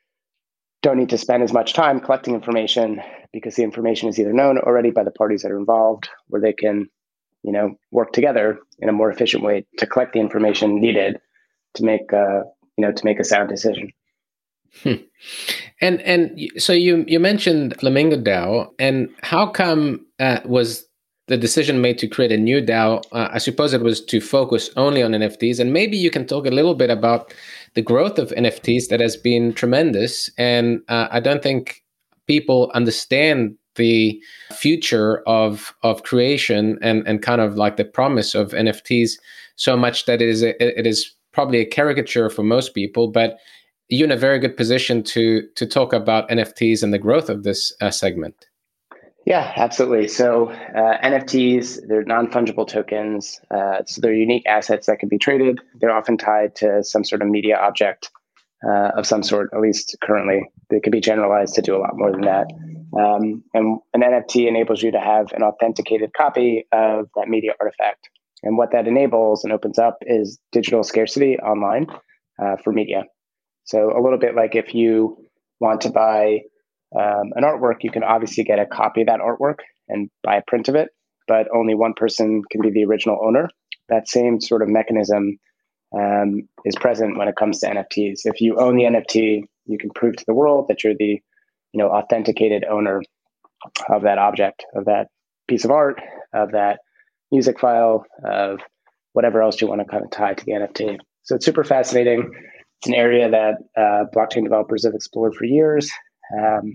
don't need to spend as much time collecting information because the information is either known already by the parties that are involved, or they can, you know, work together in a more efficient way to collect the information needed to make, uh, you know, to make a sound decision. Hmm. And and so you you mentioned Flamingo DAO, and how come uh, was the decision made to create a new DAO? Uh, I suppose it was to focus only on N F Ts, and maybe you can talk a little bit about the growth of N F Ts that has been tremendous. And uh, I don't think people understand the future of of creation and and kind of like the promise of N F Ts so much that it is a, it is probably a caricature for most people, but you're in a very good position to to talk about N F Ts and the growth of this uh, segment. Yeah, absolutely. So uh, N F Ts, they're non-fungible tokens. Uh, so they're unique assets that can be traded. They're often tied to some sort of media object uh, of some sort, at least currently. They could be generalized to do a lot more than that. Um, and an N F T enables you to have an authenticated copy of that media artifact. And what that enables and opens up is digital scarcity online uh, for media. So a little bit like if you want to buy um, an artwork, you can obviously get a copy of that artwork and buy a print of it, but only one person can be the original owner. That same sort of mechanism um, is present when it comes to N F Ts. If you own the N F T, you can prove to the world that you're the, you know, authenticated owner of that object, of that piece of art, of that music file, of whatever else you want to kind of tie to the N F T. So it's super fascinating. It's an area that uh, blockchain developers have explored for years. Um,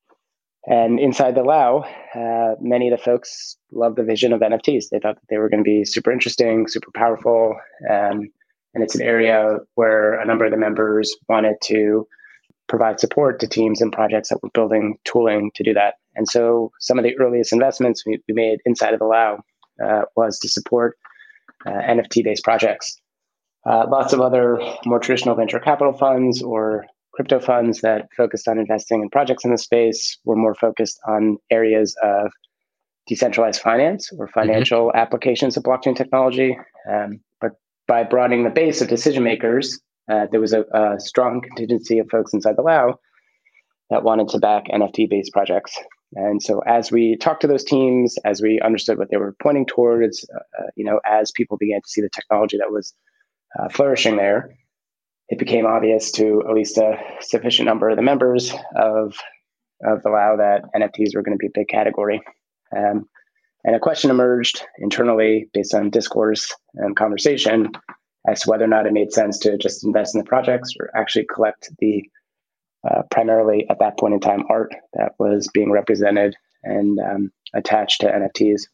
and inside the L A W, uh, many of the folks love the vision of N F Ts. They thought that they were going to be super interesting, super powerful. Um, and it's an area where a number of the members wanted to provide support to teams and projects that were building tooling to do that. And so some of the earliest investments we, we made inside of the L A W uh, was to support uh, N F T-based projects. Uh, lots of other more traditional venture capital funds or crypto funds that focused on investing in projects in the space were more focused on areas of decentralized finance or financial mm-hmm. applications of blockchain technology. Um, but by broadening the base of decision makers, uh, there was a, a strong contingency of folks inside the L A W that wanted to back N F T-based projects. And so as we talked to those teams, as we understood what they were pointing towards, uh, you know, as people began to see the technology that was Uh, flourishing there, it became obvious to at least a sufficient number of the members of of the L A W that N F Ts were going to be a big category. Um, and a question emerged internally based on discourse and conversation as to whether or not it made sense to just invest in the projects or actually collect the uh, primarily at that point in time art that was being represented and um, attached to N F Ts.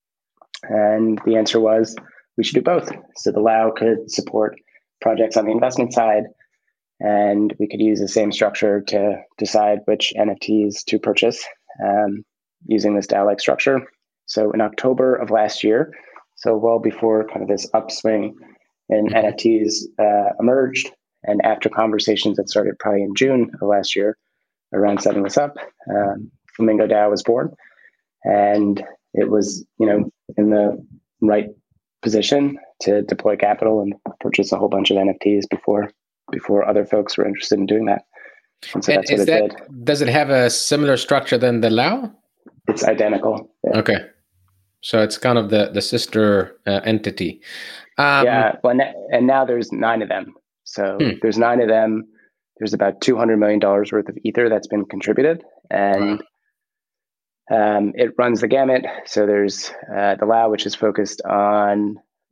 And the answer was, we should do both. So the L A W could support projects on the investment side, and we could use the same structure to decide which N F Ts to purchase um, using this DAO-like structure. So in October of last year, so well before kind of this upswing in mm-hmm. N F Ts uh, emerged, and after conversations that started probably in June of last year around setting this up, um, Flamingo DAO was born, and it was, you know, in the right position to deploy capital and purchase a whole bunch of N F Ts before before other folks were interested in doing that. And so and that's what it that, did. Does it have a similar structure than the L A W? It's identical. Yeah. Okay. So it's kind of the, the sister uh, entity. Um, yeah. Well, and now there's nine of them. So hmm. there's nine of them. There's about two hundred million dollars worth of Ether that's been contributed. And wow. um, it runs the gamut. So there's uh, the L A W, which is focused on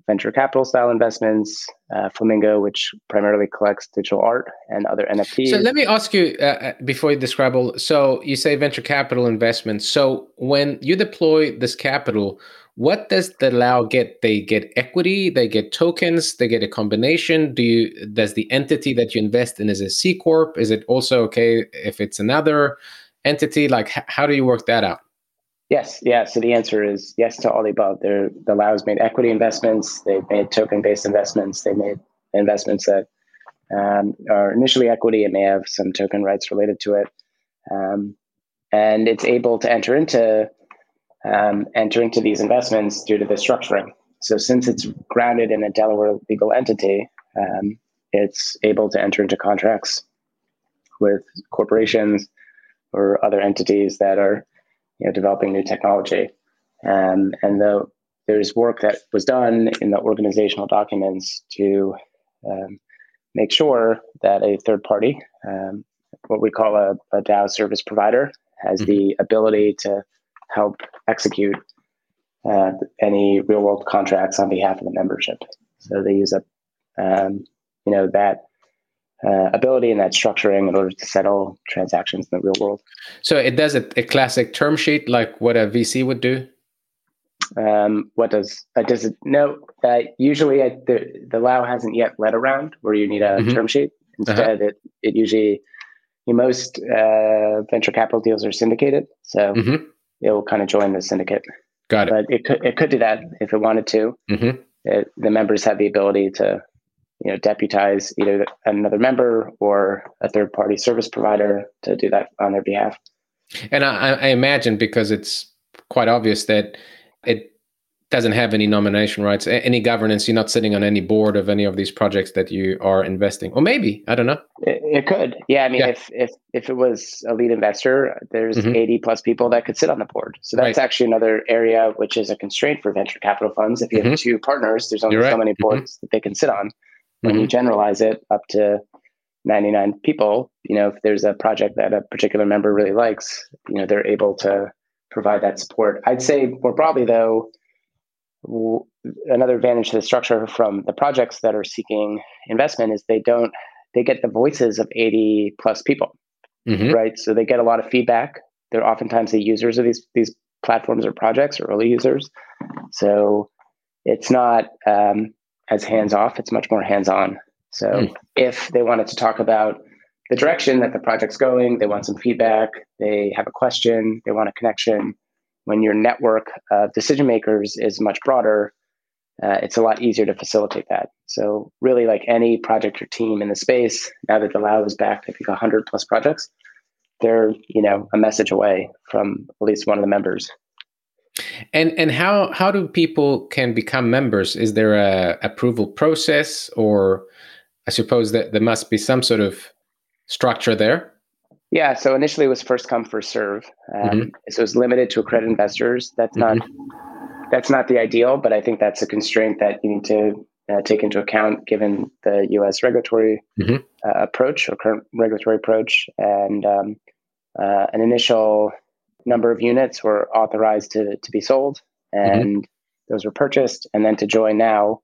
venture capital style investments, uh, Flamingo, which primarily collects digital art and other N F Ts. So let me ask you uh, before you describe all. So you say venture capital investments. So when you deploy this capital, what does the DAO get? They get equity, they get tokens, they get a combination. Do you? Does the entity that you invest in is a C corp? Is it also okay if it's another entity? Like, h- how do you work that out? Yes, yeah. So the answer is yes to all the above. They're, the DAO's made equity investments, they've made token-based investments, they made investments that um, are initially equity and may have some token rights related to it, um, and it's able to enter into um, enter into these investments due to the structuring. So since it's grounded in a Delaware legal entity, um, it's able to enter into contracts with corporations or other entities that are, you know, developing new technology. Um, and the, there's work that was done in the organizational documents to um, make sure that a third party, um, what we call a, a DAO service provider, has mm-hmm. the ability to help execute uh, any real world contracts on behalf of the membership. So they use a, um, you know, that uh, ability and that structuring in order to settle transactions in the real world. So it does a, a classic term sheet like what a V C would do? Um, what does uh, does it? No, uh, usually uh, the the DAO hasn't yet led around where you need a mm-hmm. term sheet. Instead, uh-huh. it it usually most uh, venture capital deals are syndicated, so mm-hmm. it will kind of join the syndicate. Got it. But it could it could do that if it wanted to. Mm-hmm. It, the members have the ability to, you know, deputize either another member or a third party service provider to do that on their behalf. And I, I imagine because it's quite obvious that it doesn't have any nomination rights, any governance. You're not sitting on any board of any of these projects that you are investing, or maybe, I don't know. It, it could. Yeah. I mean, yeah. if, if, if it was a lead investor, there's mm-hmm. eighty plus people that could sit on the board. So that's right. actually another area, which is a constraint for venture capital funds. If you mm-hmm. have two partners, there's only You're so right. many boards mm-hmm. that they can sit on. When mm-hmm. you generalize it up to ninety-nine people, you know, if there's a project that a particular member really likes, you know, they're able to provide that support. I'd say more broadly, though, w- another advantage to the structure from the projects that are seeking investment is they don't, they get the voices of eighty plus people, mm-hmm. right? So they get a lot of feedback. They're oftentimes the users of these, these platforms or projects or early users. So it's not um, as hands-off, it's much more hands-on. So mm. if they wanted to talk about the direction that the project's going, they want some feedback, they have a question, they want a connection. When your network of decision makers is much broader, uh, it's a lot easier to facilitate that. So really, like any project or team in the space, now that the DAO is backed, I think one hundred plus projects, they're, you know, a message away from at least one of the members. And and how how do people can become members? Is there a approval process, or I suppose that there must be some sort of structure there? Yeah, so initially it was first come, first serve. Um, mm-hmm. So it was limited to accredited investors. That's mm-hmm. not that's not the ideal, but I think that's a constraint that you need to uh, take into account given the U S regulatory mm-hmm. uh, approach or current regulatory approach. And um, uh, an initial number of units were authorized to to be sold, and mm-hmm. those were purchased. And then to join now,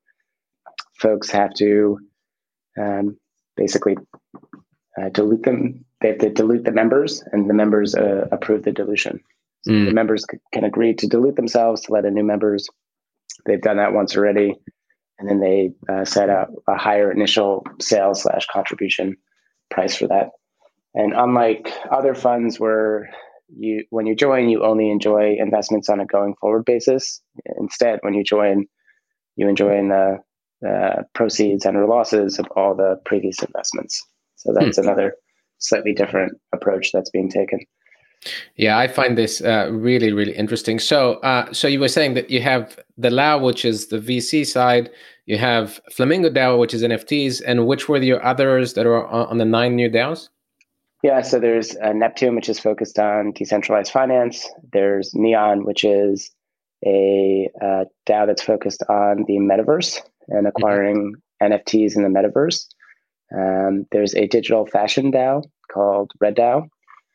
folks have to um, basically uh, dilute them. They have to dilute the members, and the members uh, approve the dilution. So mm. the members c- can agree to dilute themselves to let in new members. They've done that once already, and then they uh, set up a higher initial sales slash contribution price for that. And unlike other funds where you, when you join, you only enjoy investments on a going forward basis. Instead, when you join, you enjoy the uh, proceeds and or losses of all the previous investments. So that's mm. another slightly different approach that's being taken. Yeah, I find this uh, really, really interesting. So, uh, so you were saying that you have the DAO, which is the V C side. You have Flamingo DAO, which is N F Ts, and which were the others that are on the nine new DAOs? Yeah, so there's uh, Neptune, which is focused on decentralized finance. There's Neon, which is a uh, DAO that's focused on the metaverse and acquiring mm-hmm. N F Ts in the metaverse. Um, there's a digital fashion DAO called Red DAO.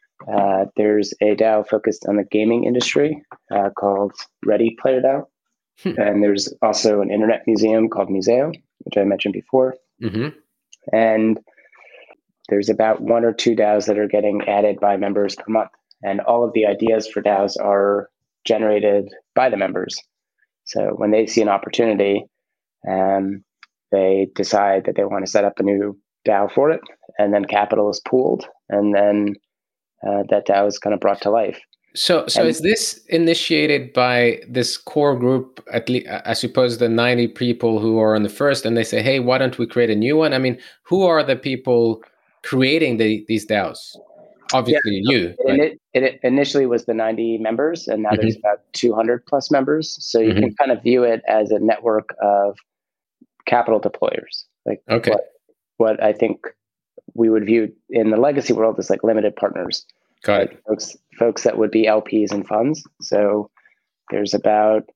Uh, there's a DAO focused on the gaming industry uh, called Ready Player DAO. Hmm. And there's also an internet museum called Museo, which I mentioned before. Mm-hmm. And there's about one or two DAOs that are getting added by members per month. And all of the ideas for DAOs are generated by the members. So when they see an opportunity, um, they decide that they want to set up a new DAO for it, and then capital is pooled, and then uh, that DAO is kind of brought to life. So, so and, is this initiated by this core group? At least, I suppose, the ninety people who are on the first, and they say, "Hey, why don't we create a new one?" I mean, who are the people creating the, these DAOs? Obviously, yeah, you. It, But... it, it initially was the ninety members, and now mm-hmm. there's about two hundred plus members. So you mm-hmm. can kind of view it as a network of capital deployers. Like okay. what, what I think we would view in the legacy world as like limited partners. Got like it. Folks, folks that would be L Ps and funds. So there's about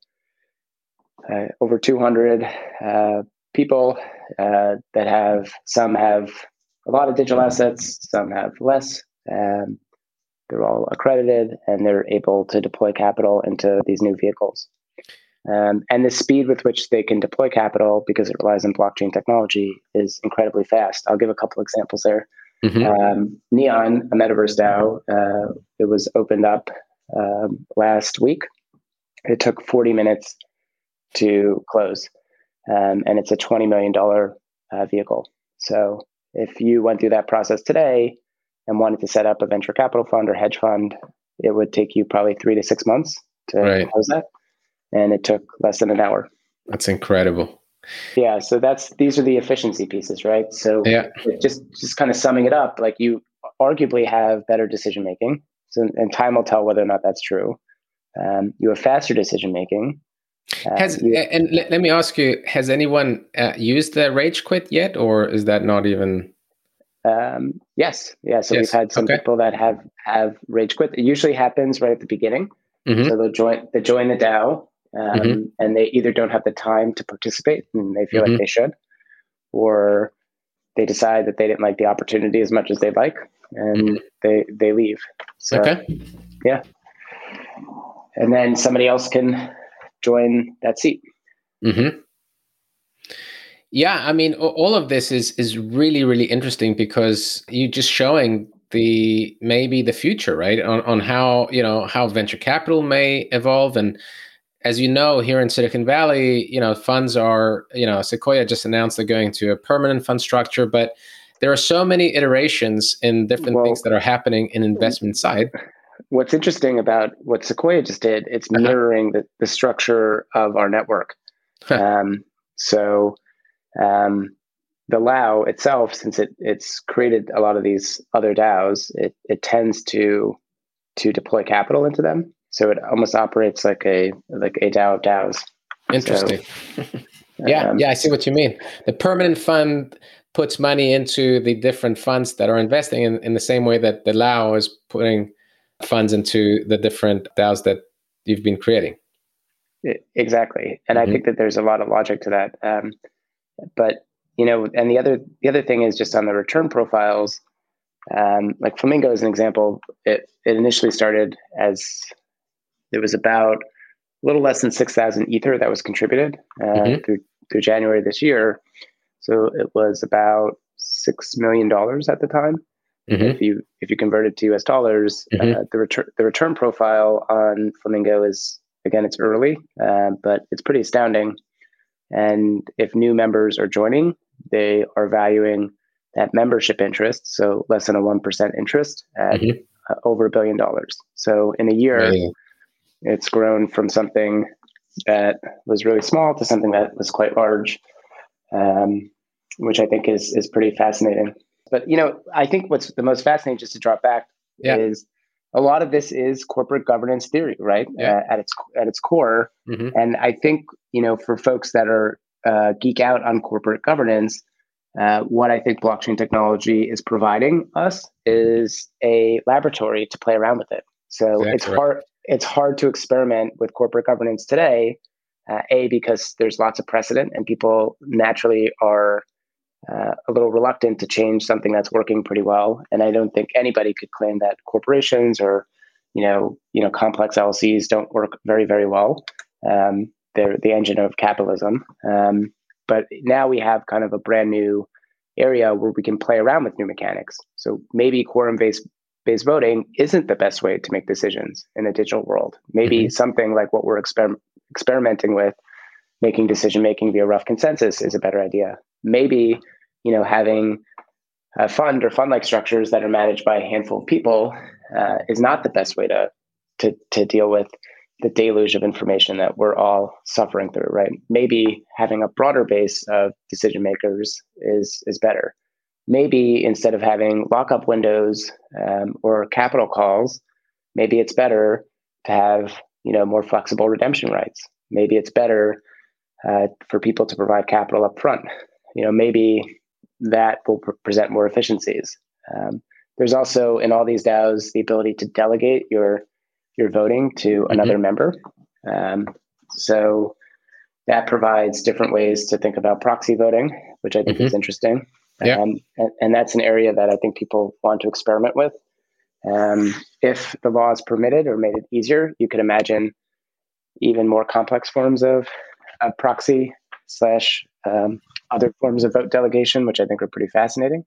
uh, over two hundred uh, people uh, that have, some have a lot of digital assets, some have less. Um, they're all accredited, and they're able to deploy capital into these new vehicles. Um, and the speed with which they can deploy capital, because it relies on blockchain technology, is incredibly fast. I'll give a couple examples there. Mm-hmm. Um, Neon, a metaverse DAO, uh, it was opened up um, last week. It took forty minutes to close, um, and it's a twenty million dollars uh, vehicle. So if you went through that process today and wanted to set up a venture capital fund or hedge fund, it would take you probably three to six months to right. close that. And it took less than an hour. That's incredible. Yeah. So that's, these are the efficiency pieces, right? So yeah. just, just kind of summing it up, like you arguably have better decision-making. So, and time will tell whether or not that's true. Um, you have faster decision-making. Uh, Has, you, and let, let me ask you, has anyone uh, used the Rage Quit yet, or is that not even? Um, yes. Yeah. So yes. we've had some okay. people that have, have Rage Quit. It usually happens right at the beginning. Mm-hmm. So they'll join, they join the DAO. Um, mm-hmm. And they either don't have the time to participate and they feel mm-hmm. like they should, or they decide that they didn't like the opportunity as much as they'd like, and mm-hmm. they, they leave. So, okay. yeah. And then somebody else can join that seat. Mm-hmm. Yeah. I mean, all of this is, is really, really interesting, because you're just showing the, maybe the future, right? On, on how, you know, how venture capital may evolve. And as you know, here in Silicon Valley, you know, funds are, you know, Sequoia just announced they're going to a permanent fund structure, but there are so many iterations in different well, things that are happening in investment side. What's interesting about what Sequoia just did, it's uh-huh. mirroring the, the structure of our network. Huh. Um, so um, the LAO itself, since it it's created a lot of these other DAOs, it, it tends to to deploy capital into them. So it almost operates like a like a DAO of DAOs. Interesting. So, yeah, um, yeah, I see what you mean. The permanent fund puts money into the different funds that are investing in, in the same way that the LAO is putting funds into the different DAOs that you've been creating. It, exactly. And mm-hmm. I think that there's a lot of logic to that. Um, but, you know, and the other the other thing is just on the return profiles, um, like Flamingo is an example. It, it initially started as, it was about a little less than six thousand Ether that was contributed uh, mm-hmm. through, through January this year. So it was about six million dollars at the time. Mm-hmm. If you if you convert it to U S dollars, mm-hmm. uh, the return the return profile on Flamingo is, again, it's early, uh, but it's pretty astounding. And if new members are joining, they are valuing that membership interest, so less than a one percent interest, at mm-hmm. uh, over a billion dollars. So in a year, yeah. it's grown from something that was really small to something that was quite large, um, which I think is is pretty fascinating. But, you know, I think what's the most fascinating, just to drop back, yeah. is a lot of this is corporate governance theory, right? Yeah. Uh, at its at its core. Mm-hmm. And I think, you know, for folks that are uh, geek out on corporate governance, uh, what I think blockchain technology is providing us is a laboratory to play around with it. So exactly it's hard right. it's hard to experiment with corporate governance today. Uh, a because there's lots of precedent, and people naturally are Uh, a little reluctant to change something that's working pretty well. And I don't think anybody could claim that corporations or, you know, you know, complex L Cs don't work very, very well. Um, they're the engine of capitalism. Um, but now we have kind of a brand new area where we can play around with new mechanics. So maybe quorum-based based voting isn't the best way to make decisions in a digital world. Maybe mm-hmm. something like what we're exper- experimenting with, making decision making via rough consensus, is a better idea. Maybe, you know, having a fund or fund-like structures that are managed by a handful of people uh, is not the best way to, to to deal with the deluge of information that we're all suffering through, right? Maybe having a broader base of decision makers is is better. Maybe instead of having lockup windows um, or capital calls, maybe it's better to have, you know, more flexible redemption rights. Maybe it's better uh, for people to provide capital up front. You know, maybe that will pr- present more efficiencies. Um, there's also in all these DAOs the ability to delegate your your voting to mm-hmm. another member. Um, so that provides different ways to think about proxy voting, which I think mm-hmm. is interesting. Yeah. Um, and, and that's an area that I think people want to experiment with. Um, if the law is permitted or made it easier, you could imagine even more complex forms of, of proxy slash um, other forms of vote delegation, which I think are pretty fascinating.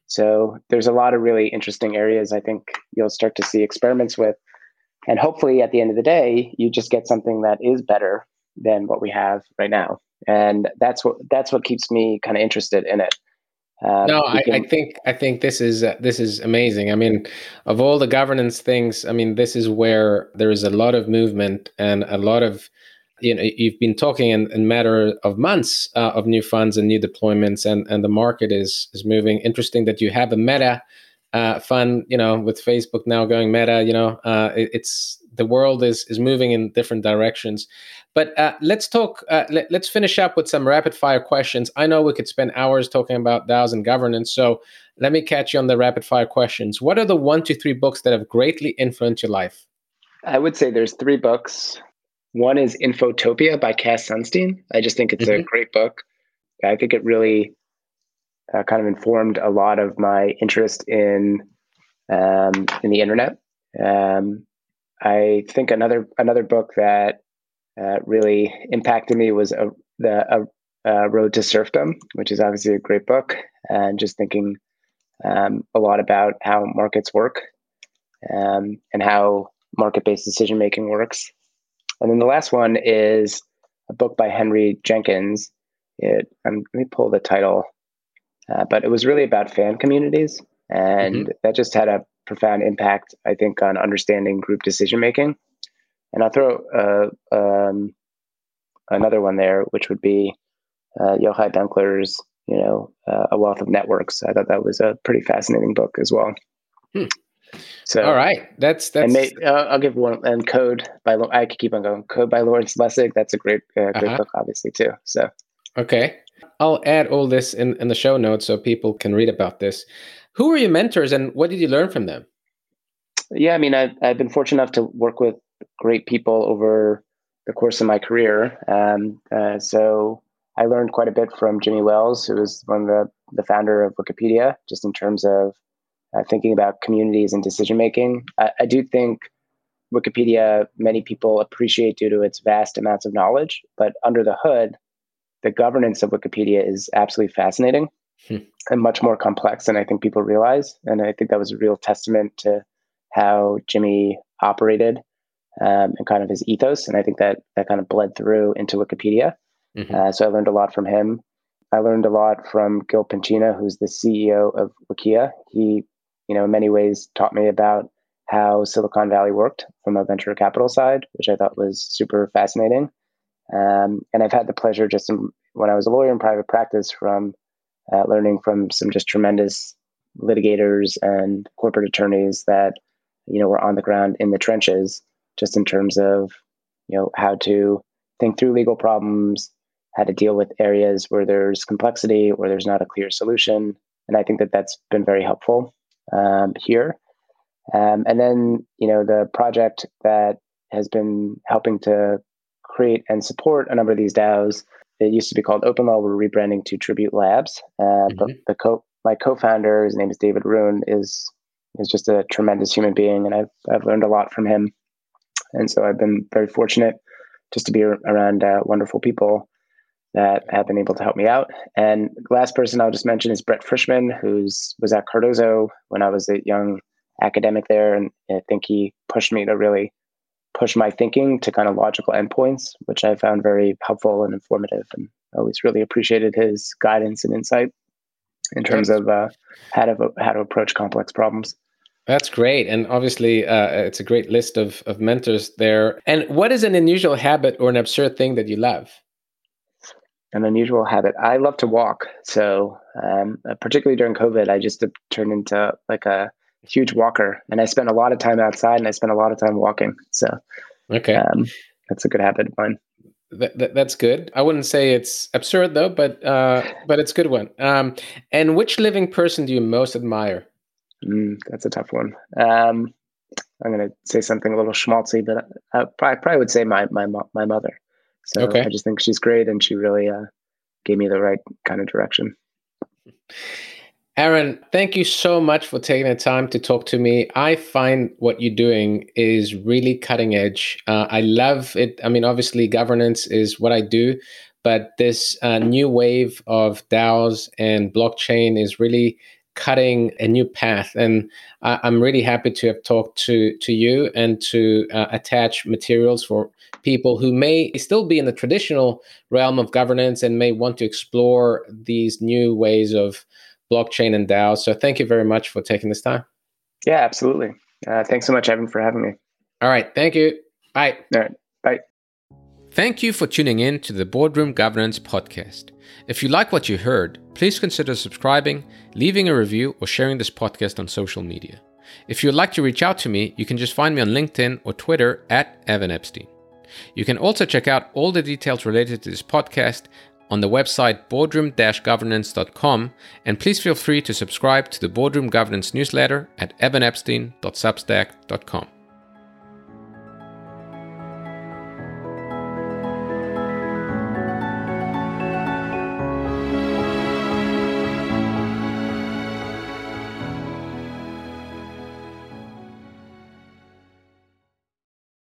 So there's a lot of really interesting areas I think you'll start to see experiments with. And hopefully at the end of the day, you just get something that is better than what we have right now. And that's what that's what keeps me kind of interested in it. Um, no, I, can... I think I think this is uh, this is amazing. I mean, of all the governance things, I mean, this is where there is a lot of movement and a lot of, you know, you've been talking in, in matter of months uh, of new funds and new deployments, and, and the market is is moving. Interesting that you have a Meta uh, fund, you know, with Facebook now going Meta. You know, uh, it, it's the world is is moving in different directions. But uh, let's talk. Uh, let, let's finish up with some rapid fire questions. I know we could spend hours talking about DAOs and governance, so let me catch you on the rapid fire questions. What are the one to three books that have greatly influenced your life? I would say there's three books. One is Infotopia by Cass Sunstein. I just think it's mm-hmm. a great book. I think it really uh, kind of informed a lot of my interest in um, in the internet. Um, I think another another book that Uh, really impacted me was a, the a, a Road to Serfdom, which is obviously a great book, and just thinking um, a lot about how markets work um, and how market-based decision-making works. And then the last one is a book by Henry Jenkins. It, um, let me pull the title, uh, but it was really about fan communities, and mm-hmm. that just had a profound impact, I think, on understanding group decision-making. And I'll throw uh, um, another one there, which would be uh, Yochai Benkler's, you know, uh, A Wealth of Networks. I thought that was a pretty fascinating book as well. Hmm. So, all right, that's that's. And may, uh, I'll give one. And Code by I could keep on going. Code by Lawrence Lessig. That's a great, uh, great uh-huh. book, obviously too. So. Okay, I'll add all this in, in the show notes so people can read about this. Who were your mentors, and what did you learn from them? Yeah, I mean, I've I've been fortunate enough to work with great people over the course of my career. Um, uh, so I learned quite a bit from Jimmy Wales, who was one of the, the founder of Wikipedia, just in terms of uh, thinking about communities and decision-making. I, I do think Wikipedia, many people appreciate due to its vast amounts of knowledge, but under the hood, the governance of Wikipedia is absolutely fascinating hmm. and much more complex than I think people realize. And I think that was a real testament to how Jimmy operated Um, and kind of his ethos. And I think that that kind of bled through into Wikipedia. Mm-hmm. Uh, so I learned a lot from him. I learned a lot from Gil Pincina, who's the C E O of Wikia. He, you know, in many ways taught me about how Silicon Valley worked from a venture capital side, which I thought was super fascinating. Um, and I've had the pleasure just in, when I was a lawyer in private practice from uh, learning from some just tremendous litigators and corporate attorneys that, you know, were on the ground in the trenches, just in terms of, you know, how to think through legal problems, how to deal with areas where there's complexity or there's not a clear solution. And I think that that's been very helpful um, here. Um, and then, you know, the project that has been helping to create and support a number of these DAOs, it used to be called OpenLaw. We're rebranding to Tribute Labs. Uh, mm-hmm. But the co- my co-founder, his name is David Roon, is is just a tremendous human being, and I've I've learned a lot from him. And so I've been very fortunate just to be around uh, wonderful people that have been able to help me out. And the last person I'll just mention is Brett Frischman, who's was at Cardozo when I was a young academic there. And I think he pushed me to really push my thinking to kind of logical endpoints, which I found very helpful and informative. And I always really appreciated his guidance and insight in terms of uh, how to how to approach complex problems. That's great. And obviously, uh, it's a great list of, of mentors there. And what is an unusual habit or an absurd thing that you love? An unusual habit. I love to walk. So um, particularly during COVID, I just turned into like a huge walker. And I spent a lot of time outside and I spent a lot of time walking. So okay, um, that's a good habit of mine. That, that, that's good. I wouldn't say it's absurd though, but uh, but it's a good one. Um, and which living person do you most admire? Mm, that's a tough one. Um, I'm going to say something a little schmaltzy, but I, I probably, probably would say my my my mother. So okay. I just think she's great, and she really uh, gave me the right kind of direction. Aaron, thank you so much for taking the time to talk to me. I find what you're doing is really cutting edge. Uh, I love it. I mean, obviously, governance is what I do, but this uh, new wave of DAOs and blockchain is really cutting a new path. And I, I'm really happy to have talked to, to you and to uh, attach materials for people who may still be in the traditional realm of governance and may want to explore these new ways of blockchain and DAO. So thank you very much for taking this time. Yeah, absolutely. Uh, thanks so much, Evan, for having me. All right. Thank you. Bye. All right. Bye. Thank you for tuning in to the Boardroom Governance Podcast. If you like what you heard, please consider subscribing, leaving a review, or sharing this podcast on social media. If you'd like to reach out to me, you can just find me on LinkedIn or Twitter at Evan Epstein. You can also check out all the details related to this podcast on the website boardroom dash governance dot com, and please feel free to subscribe to the Boardroom Governance newsletter at evan epstein dot substack dot com.